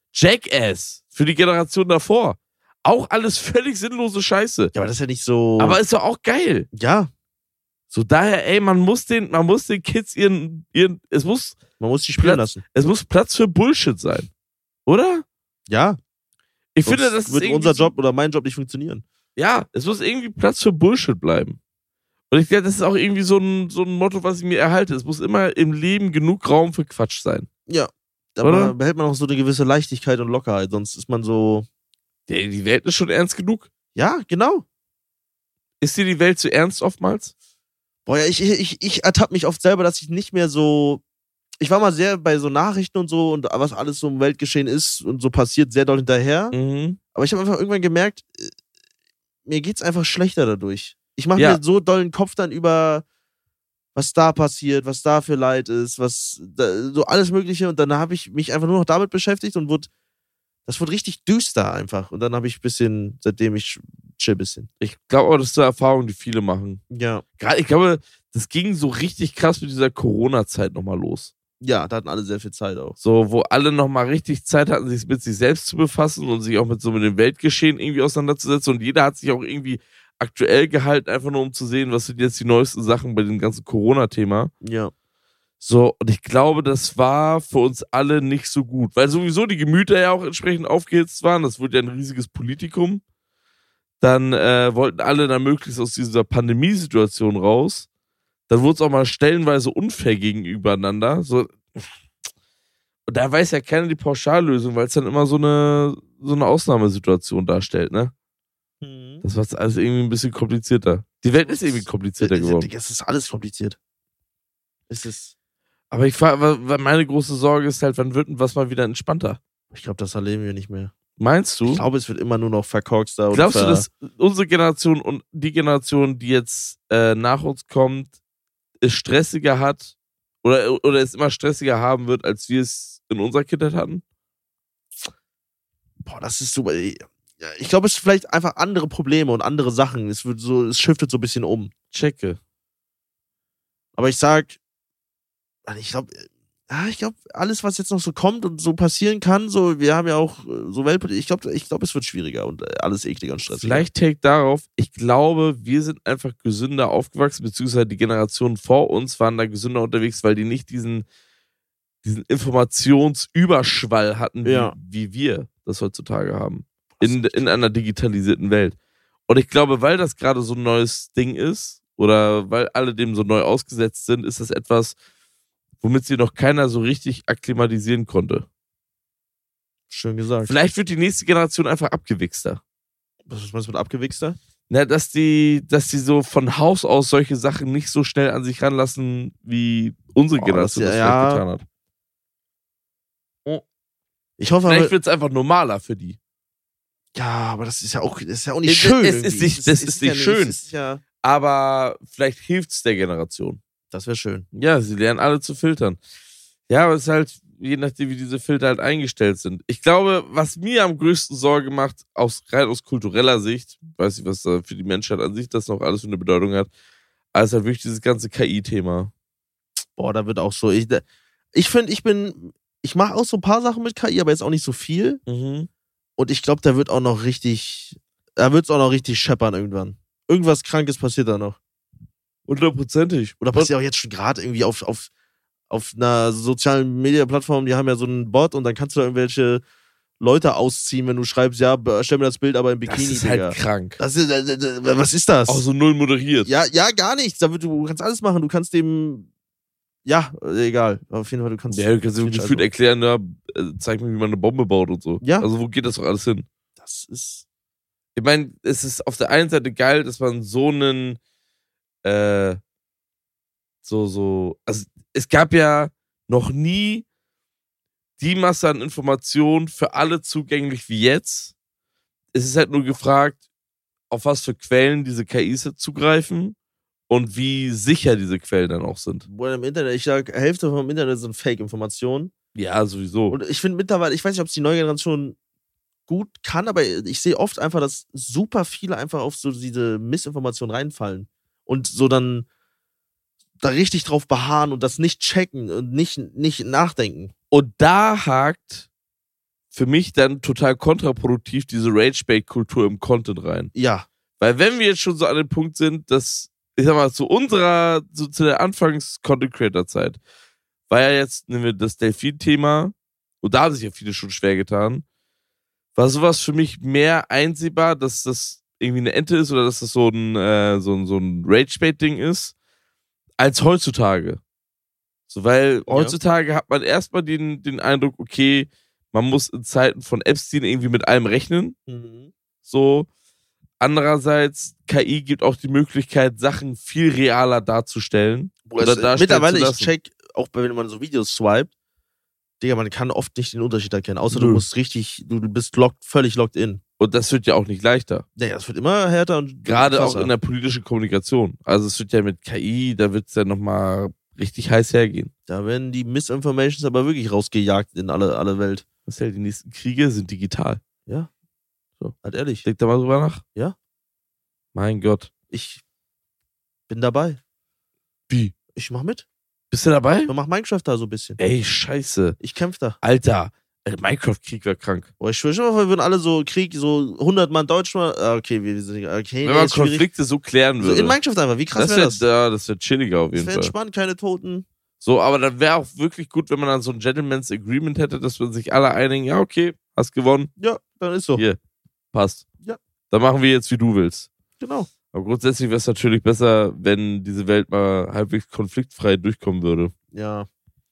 Jackass für die Generation davor. Auch alles völlig sinnlose Scheiße. Ja, aber das ist ja nicht so. Aber ist doch auch geil. ja, So daher, ey, man muss den, man muss den Kids ihren, ihren, es muss, man muss die spielen Platz, lassen. es muss Platz für Bullshit sein. Oder? Ja. Ich Sonst finde, das ist wird irgendwie unser so- Job oder mein Job nicht funktionieren. Ja, es muss irgendwie Platz für Bullshit bleiben. Und ich glaube, das ist auch irgendwie so ein, so ein Motto, was ich mir erhalte. Es muss immer im Leben genug Raum für Quatsch sein. Ja. Da Oder? behält man auch so eine gewisse Leichtigkeit und Lockerheit. Sonst ist man so. Die, die Welt ist schon ernst genug. Ja, genau. Ist dir die Welt zu ernst oftmals? Boah, ja, ich, ich, ich ertappe mich oft selber, dass ich nicht mehr so. Ich war mal sehr bei so Nachrichten und so und was alles so im Weltgeschehen ist und so passiert, sehr doll hinterher. Mhm. Aber ich habe einfach irgendwann gemerkt, äh, mir geht's einfach schlechter dadurch. Ich mache Ja. mir so dollen Kopf dann über, was da passiert, was da für Leid ist, was da, so alles Mögliche. Und dann habe ich mich einfach nur noch damit beschäftigt und wurde, das wurde richtig düster einfach. Und dann habe ich ein bisschen, seitdem ich chill ein bisschen. Ich glaube auch, das ist eine Erfahrung, die viele machen. Ja. Gerade, ich glaube, das ging so richtig krass mit dieser Corona-Zeit nochmal los. Ja, da hatten alle sehr viel Zeit auch. So, wo alle nochmal richtig Zeit hatten, sich mit sich selbst zu befassen und sich auch mit so mit dem Weltgeschehen irgendwie auseinanderzusetzen. Und jeder hat sich auch irgendwie aktuell gehalten, einfach nur um zu sehen, was sind jetzt die neuesten Sachen bei dem ganzen Corona-Thema. Ja. So, und ich glaube, das war für uns alle nicht so gut, weil sowieso die Gemüter ja auch entsprechend aufgehitzt waren. Das wurde ja ein riesiges Politikum. Dann äh, wollten alle dann möglichst aus dieser Pandemiesituation raus. Dann wurde es auch mal stellenweise unfair gegenübereinander. So. Und da weiß ja keiner die Pauschallösung, weil es dann immer so eine, so eine Ausnahmesituation darstellt, ne? Mhm. Das war alles irgendwie ein bisschen komplizierter. Die Welt ist irgendwie komplizierter geworden. Es ist alles kompliziert. Es ist. Aber ich frage, meine große Sorge ist halt, wann wird denn was mal wieder entspannter? Ich glaube, das erleben wir nicht mehr. Meinst du? Ich glaube, es wird immer nur noch verkorkster. Und Glaubst du, ver dass unsere Generation und die Generation, die jetzt äh, nach uns kommt, es stressiger hat oder, oder es immer stressiger haben wird, als wir es in unserer Kindheit hatten? Boah, das ist super. Ich glaube, es ist vielleicht einfach andere Probleme und andere Sachen. Es wird so, es shiftet so ein bisschen um. Checke. Aber ich sag, ich glaube, ja, ich glaube, alles, was jetzt noch so kommt und so passieren kann, so, wir haben ja auch äh, so Weltpolitik, ich glaube, ich glaube, es wird schwieriger und äh, alles ekliger und stressiger. Vielleicht take darauf, ich glaube, wir sind einfach gesünder aufgewachsen, beziehungsweise die Generationen vor uns waren da gesünder unterwegs, weil die nicht diesen, diesen Informationsüberschwall hatten, wie, Ja. wie wir das heutzutage haben. In, in einer digitalisierten Welt. Und ich glaube, weil das gerade so ein neues Ding ist, oder weil alle dem so neu ausgesetzt sind, ist das etwas, womit sie noch keiner so richtig akklimatisieren konnte. Schön gesagt. Vielleicht wird die nächste Generation einfach abgewichster. Was meinst du mit abgewichster? Na, dass die, dass die so von Haus aus solche Sachen nicht so schnell an sich ranlassen, wie unsere Oh, Generation das- das, ja, vielleicht ja. getan hat. Ich hoffe Vielleicht aber, wird es einfach normaler für die. ja, aber das ist ja auch, das ist ja auch nicht Es- schön. es irgendwie. ist nicht- das ist nicht ja schön. Es ist ja, Aber vielleicht hilft es der Generation. das wäre schön. Ja, sie lernen alle zu filtern. Ja, aber es ist halt, je nachdem, wie diese Filter halt eingestellt sind. Ich glaube, was mir am größten Sorge macht, aus, rein aus kultureller Sicht, weiß nicht, was da für die Menschheit an sich das noch alles für eine Bedeutung hat, also halt wirklich dieses ganze K I-Thema. Boah, da wird auch so, ich, ich finde, ich bin, ich mache auch so ein paar Sachen mit K I, aber jetzt auch nicht so viel. Mhm. Und ich glaube, da wird auch noch richtig, da wird es auch noch richtig scheppern irgendwann. Irgendwas Krankes passiert da noch. Hundertprozentig. Oder passiert auch jetzt schon gerade irgendwie auf, auf, auf einer sozialen Media-Plattform, die haben ja so einen Bot und dann kannst du da irgendwelche Leute ausziehen, wenn du schreibst, ja, stell mir das Bild aber im Das Bikini, ist Digga. halt krank. Das ist, äh, äh, was ist das? Auch so null moderiert. Ja, ja, gar nichts. Da wird, du kannst alles machen. Du kannst dem, ja, äh, egal. Auf jeden Fall, du kannst. Ja, du kannst dir viel gefühlt also- erklären, ja, äh, zeig mir, wie man eine Bombe baut und so. Ja. Also wo geht das doch alles hin? Das ist. Ich meine, es ist auf der einen Seite geil, dass man so einen, äh, so, so, also es gab ja noch nie die Masse an Informationen für alle zugänglich wie jetzt. Es ist halt nur gefragt, auf was für Quellen diese K Is zugreifen und wie sicher diese Quellen dann auch sind. Wohl im Internet, ich sag, Hälfte vom Internet sind Fake-Informationen. Ja, sowieso. Und ich finde mittlerweile, ich weiß nicht, ob es die neue Generation gut kann, aber ich sehe oft einfach, dass super viele einfach auf so diese Missinformationen reinfallen. Und so dann da richtig drauf beharren und das nicht checken und nicht, nicht nachdenken. Und da hakt für mich dann total kontraproduktiv diese Rage-Bait-Kultur im Content rein. Ja. Weil wenn wir jetzt schon so an dem Punkt sind, dass, ich sag mal, zu unserer, zu, zu der Anfangs-Content-Creator-Zeit, war ja jetzt, nehmen wir das Delfin-Thema, und da haben sich ja viele schon schwer getan, war sowas für mich mehr einsehbar, dass das irgendwie eine Ente ist oder dass das so ein, äh, so ein, so ein Rage-Bait-Ding ist, als heutzutage. So, weil Ja. heutzutage hat man erstmal den, den Eindruck, okay, man muss in Zeiten von Epstein irgendwie mit allem rechnen. Mhm. So. Andererseits, K I gibt auch die Möglichkeit, Sachen viel realer darzustellen. Boah, Oder es, darstellen mittlerweile, zu ich lassen. check, auch wenn man so Videos swiped, Digga, man kann oft nicht den Unterschied erkennen, außer Nö. du musst richtig, du bist locked, völlig locked in. Und das wird ja auch nicht leichter. Naja, es wird immer härter und Gerade auch krasser. in der politischen Kommunikation. Also es wird ja mit K I, da wird es ja nochmal richtig heiß hergehen. Da werden die Misinformations aber wirklich rausgejagt in alle, alle Welt. Was ja, die nächsten Kriege sind digital. Ja. So. Halt ehrlich. Denk da mal drüber nach. Ja. Mein Gott. Ich bin dabei. Wie? Ich mach mit. Bist du dabei? Ich mach Minecraft da so ein bisschen. Ey, scheiße. Ich kämpf da. Alter, äh, Minecraft-Krieg wäre krank. Boah, ich schwöre schon mal, wir würden alle so Krieg, so hundert Mann Deutschland. Ah, okay, wir sind okay, Wenn nee, man ist schwierig. Konflikte so klären So würde. in Minecraft einfach, wie krass das wäre wäre das? ja, das wär chilliger auf Das jeden wäre Fall. entspannt, keine Toten. So, aber dann wäre auch wirklich gut, wenn man dann so ein Gentleman's Agreement hätte, dass wir sich alle einigen, ja, okay, hast gewonnen, Ja, dann ist so. Hier. passt. Ja. Dann machen wir jetzt, wie du willst. Genau. Aber grundsätzlich wäre es natürlich besser, wenn diese Welt mal halbwegs konfliktfrei durchkommen würde. Ja.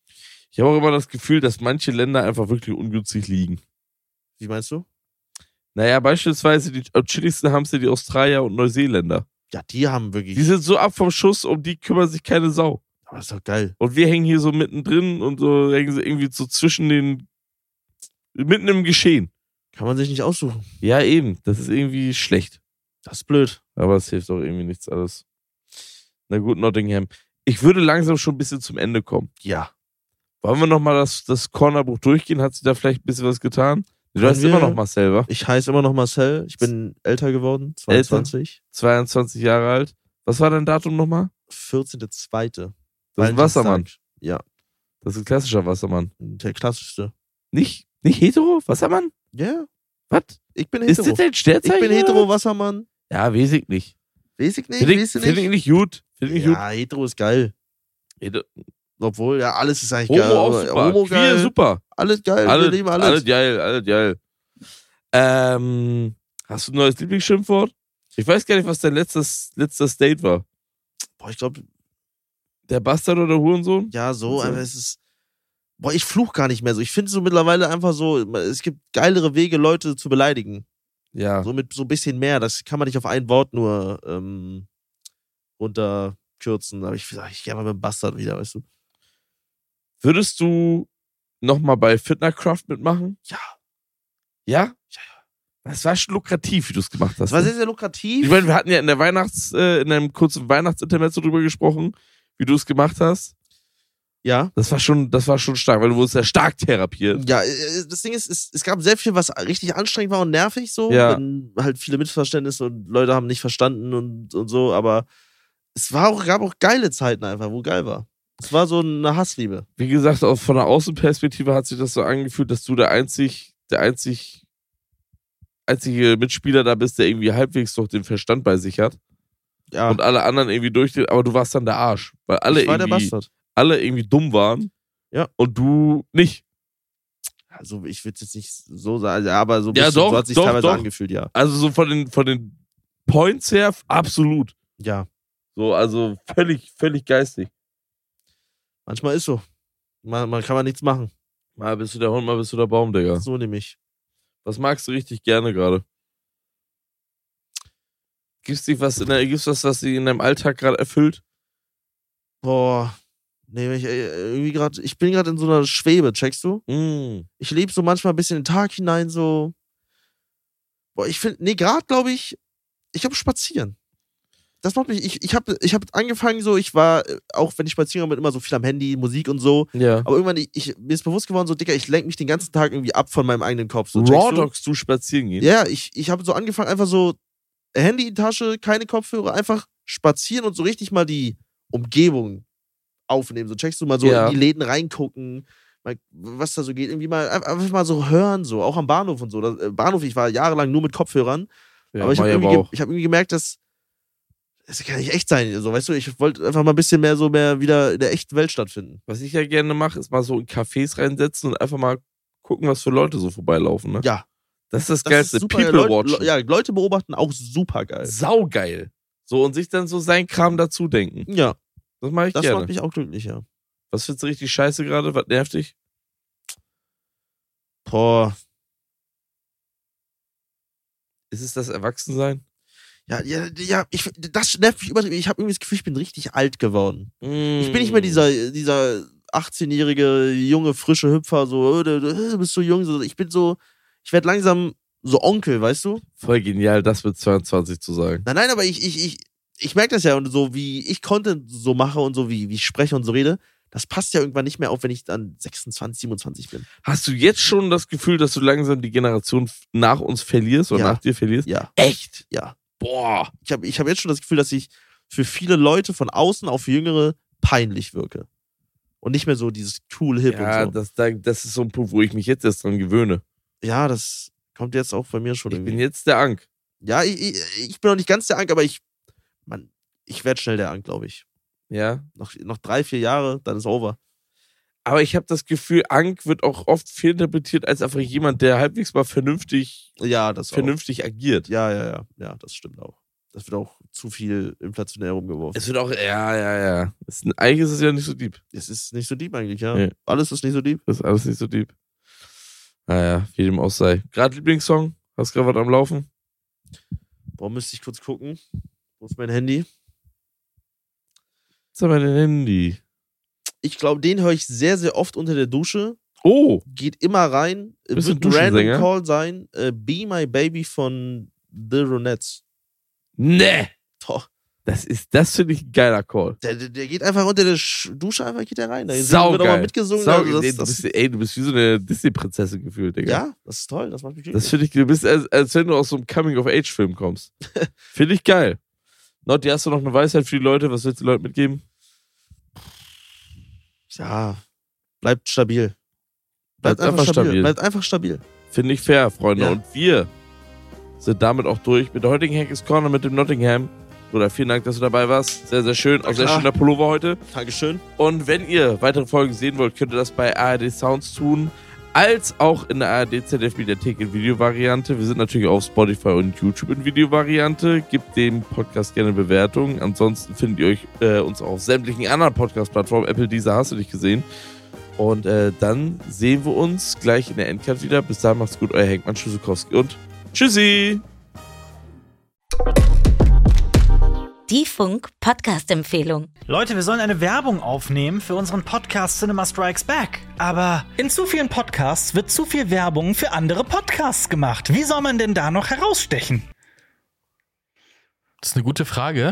Ich habe auch immer das Gefühl, dass manche Länder einfach wirklich ungünstig liegen. Wie meinst du? Naja, beispielsweise die am chilligsten haben es ja die Australier und Neuseeländer. Ja, die haben wirklich. Die sind so ab vom Schuss, um die kümmert sich keine Sau. Aber ist doch geil. Und wir hängen hier so mittendrin und so hängen sie irgendwie so zwischen den, mitten im Geschehen. Kann man sich nicht aussuchen. Ja, eben. Das ist irgendwie schlecht. Das ist blöd. Aber es hilft auch irgendwie nichts alles. Na gut, Nottingham. Ich würde langsam schon ein bisschen zum Ende kommen. Ja. Wollen wir nochmal das, das Cornerbuch durchgehen? Hat sich da vielleicht ein bisschen was getan? Du Können heißt wir- immer noch Marcel, wa? Ich heiße immer noch Marcel. Ich bin älter geworden. zweiundzwanzig. zweiundzwanzig Jahre alt. Was war dein Datum nochmal? vierzehnter zweiter Das ist ein Wassermann. Ja, Das ist ein klassischer Wassermann. der klassischste. Nicht, nicht hetero? Wassermann? Ja, Was? ich bin Ist hetero. das dein Sternzeichen? Ich bin oder hetero was? Wassermann. Ja, weiß ich nicht. Weiß ich nicht, Finde ich, weißt du find ich nicht? nicht gut. Finde ich nicht Ja, hetero ist geil. gut. Hetero- Obwohl, ja, alles ist eigentlich Homo geil. auch aber super. Homo Queer geil. super. Alles geil. Alle, wir lieben alles. alle geil, alle geil. Ähm, hast du ein neues Lieblingsschimpfwort? Ich weiß gar nicht, was dein letztes, letzter State war. Boah, ich glaube, Der Bastard oder der Hurensohn? ja, so, Also- aber es ist. Boah, ich fluch gar nicht mehr so. Ich finde so mittlerweile einfach so, es gibt geilere Wege, Leute zu beleidigen. Ja. So mit so ein bisschen mehr. Das kann man nicht auf ein Wort nur ähm, runterkürzen. Aber ich sag, ich gehe mal mit dem Bastard wieder, weißt du? Würdest du nochmal bei Fitnercraft mitmachen? Ja. Ja? Ja, ja. Das war schon lukrativ, wie du es gemacht hast. Das war ne? sehr, sehr lukrativ. Ich meine, wir hatten ja in der Weihnachts-, äh, in einem kurzen Weihnachtsinternet so drüber gesprochen, wie du es gemacht hast. Ja. Das war schon, das war schon stark, weil du wurdest ja stark therapiert. Ja, äh, das Ding ist, es, es gab sehr viel, was richtig anstrengend war und nervig so. Ja. Wenn halt viele Missverständnisse und Leute haben nicht verstanden und, und so, aber es war auch, gab auch geile Zeiten einfach, wo geil war. Es war so eine Hassliebe. Wie gesagt, auch von der Außenperspektive hat sich das so angefühlt, dass du der einzig, der einzig, einzige Mitspieler da bist, der irgendwie halbwegs noch den Verstand bei sich hat. Ja, Und alle anderen irgendwie durchdrehen, aber du warst dann der Arsch. Weil alle ich war der irgendwie, Bastard. alle irgendwie dumm waren. Ja. Und du nicht. Also ich würde jetzt nicht so sagen, aber so, ein Ja, bisschen, doch, so hat sich doch, teilweise doch. angefühlt, ja. Also so von den, von den Points her, absolut. Ja, So, also völlig, völlig geistig. manchmal ist so. Man, man kann man nichts machen. Mal bist du der Hund, mal bist du der Baum, Digga. So nämlich. Was magst du richtig gerne gerade? Gibt's dich was in der, gibt's was, was dich in deinem Alltag gerade erfüllt? Boah. Nee, ich, äh, irgendwie gerade, ich bin gerade in so einer Schwebe, checkst du? Mm. Ich lebe so manchmal ein bisschen in den Tag hinein, so. Boah, ich finde, nee, gerade glaube ich, ich habe spazieren. Das macht mich, ich, ich habe ich hab angefangen so, ich war, äh, auch wenn ich spazieren bin, immer so viel am Handy, Musik und so. Ja. Aber irgendwann, ich, ich, mir ist bewusst geworden, so, Dicker, ich lenke mich den ganzen Tag irgendwie ab von meinem eigenen Kopf. So, checkst Raw du? Dogs, du spazieren gehen? Ja, ich, ich habe so angefangen, einfach so Handy in die Tasche, keine Kopfhörer, einfach spazieren und so richtig mal die Umgebung aufnehmen. So checkst du mal so Ja. in die Läden reingucken, mal, was da so geht, irgendwie mal einfach mal so hören, so, auch am Bahnhof und so. Das, äh, Bahnhof, ich war jahrelang nur mit Kopfhörern, Ja, aber ich habe Maya irgendwie, aber ge- ich hab irgendwie gemerkt, dass das kann nicht echt sein, so, weißt du, ich wollte einfach mal ein bisschen mehr so mehr wieder in der echten Welt stattfinden. Was ich ja gerne mache, ist mal so in Cafés reinsetzen und einfach mal gucken, was für Leute so vorbeilaufen, ne? Ja. Das ist das, Das Geilste. ist super, People Leute, watchen. Le- ja, Leute beobachten auch super geil. Saugeil. So, und sich dann so sein Kram dazu denken. Ja, Das mache ich das gerne. macht mich auch glücklich, ja. Was findest du richtig scheiße gerade? Was nervt dich? Boah. Ist es das Erwachsensein? Ja, ja, ja, ich, das nervt mich übertrieben. Ich habe irgendwie das Gefühl, ich bin richtig alt geworden. Mm. Ich bin nicht mehr dieser, dieser achtzehnjährige, junge, frische Hüpfer, so, äh, du, du bist so jung. So. Ich bin so, ich werde langsam so Onkel, weißt du? Voll genial, das mit zweiundzwanzig zu sagen. Nein, nein, aber ich, ich, ich, ich merke das ja und so, wie ich Content so mache und so, wie, wie ich spreche und so rede, das passt ja irgendwann nicht mehr auf, wenn ich dann sechsundzwanzig, siebenundzwanzig bin. Hast du jetzt schon das Gefühl, dass du langsam die Generation nach uns verlierst oder Ja. nach dir verlierst? Ja, Echt? ja. Boah. Ich habe ich hab jetzt schon das Gefühl, dass ich für viele Leute von außen auf Jüngere peinlich wirke. Und nicht mehr so dieses cool Hip Ja, und so. das, da- das ist so ein Punkt, wo ich mich jetzt erst dran gewöhne. Ja, das kommt jetzt auch bei mir schon Ich irgendwie. bin jetzt der Ank. Ja, ich, ich, ich bin noch nicht ganz der Ank, aber ich, Mann, ich werde schnell der Ank, glaube ich. Ja. Noch, noch drei, vier Jahre, dann ist over. Aber ich habe das Gefühl, Ank wird auch oft fehlinterpretiert als einfach jemand, der halbwegs mal vernünftig, Ja, das auch. vernünftig agiert. Ja, ja, ja, ja, das stimmt auch. Das wird auch zu viel inflationär rumgeworfen. Es wird auch, ja, ja, ja. Es, eigentlich ist es ja nicht so deep. Es ist nicht so deep eigentlich, ja. Nee. Alles ist nicht so deep. Das ist alles nicht so deep. Naja, wie dem auch sei. Gerade Lieblingssong? Hast du gerade was am Laufen? Boah, müsste ich kurz gucken. Wo ist mein Handy? Was ist mein Handy? Ich glaube, den höre ich sehr, sehr oft unter der Dusche. Oh, Geht immer rein. Äh, Bist du Wird ein Duschensänger? Random Call sein. Äh, Be My Baby von The Ronettes. ne. Doch. Das ist, das finde ich ein geiler Call. Der, der, der geht einfach unter der Sch- Dusche, einfach geht der rein. Da Saugeil. wird auch mal mitgesungen. Sau, also ey, das, du das, bist, ey, du bist wie so eine Disney-Prinzessin gefühlt, Digga. ja, das ist toll. Das macht mich glücklich. Das finde ich, du bist, als, als wenn du aus so einem Coming-of-Age-Film kommst. Finde ich geil. Notti, hast du noch eine Weisheit für die Leute? Was willst du den Leuten mitgeben? Ja, bleibt stabil. Bleibt einfach stabil. Bleibt einfach stabil. Finde ich fair, Freunde. Ja. Und wir sind damit auch durch mit der heutigen Hackers Corner mit dem Nottingham. Bruder, vielen Dank, dass du dabei warst. Sehr, sehr schön. Auch sehr klar. schöner Pullover heute. Dankeschön. Und wenn ihr weitere Folgen sehen wollt, könnt ihr das bei A R D Sounds tun, als auch in der A R D Z D F Mediathek in Videovariante. Wir sind natürlich auf Spotify und YouTube in Videovariante. Gebt dem Podcast gerne Bewertungen. Ansonsten findet ihr euch äh, uns auch auf sämtlichen anderen Podcast-Plattformen. Apple, Deezer, hast du nicht gesehen. Und äh, dann sehen wir uns gleich in der Endcard wieder. Bis dahin macht's gut, euer Henkmann Tschüssikowski und tschüssi! Die Funk-Podcast-Empfehlung. Leute, wir sollen eine Werbung aufnehmen für unseren Podcast Cinema Strikes Back. Aber in zu vielen Podcasts wird zu viel Werbung für andere Podcasts gemacht. Wie soll man denn da noch herausstechen? Das ist eine gute Frage.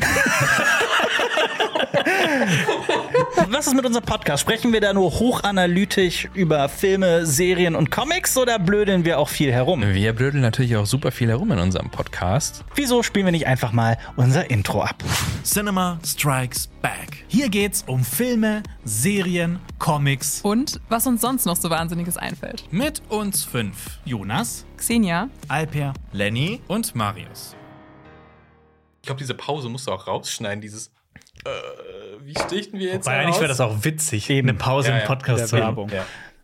Was ist mit unserem Podcast? Sprechen wir da nur hochanalytisch über Filme, Serien und Comics oder blödeln wir auch viel herum? Wir blödeln natürlich auch super viel herum in unserem Podcast. Wieso spielen wir nicht einfach mal unser Intro ab? Cinema Strikes Back. Hier geht's um Filme, Serien, Comics. Und was uns sonst noch so Wahnsinniges einfällt. Mit uns fünf. Jonas, Xenia, Alper, Lenny. und Marius. Ich glaube, diese Pause musst du auch rausschneiden, dieses äh, wie stichten wir jetzt Weil eigentlich wäre das auch witzig, eine Pause Ja, im ja. Podcast Der zu haben. Werbung. Ja.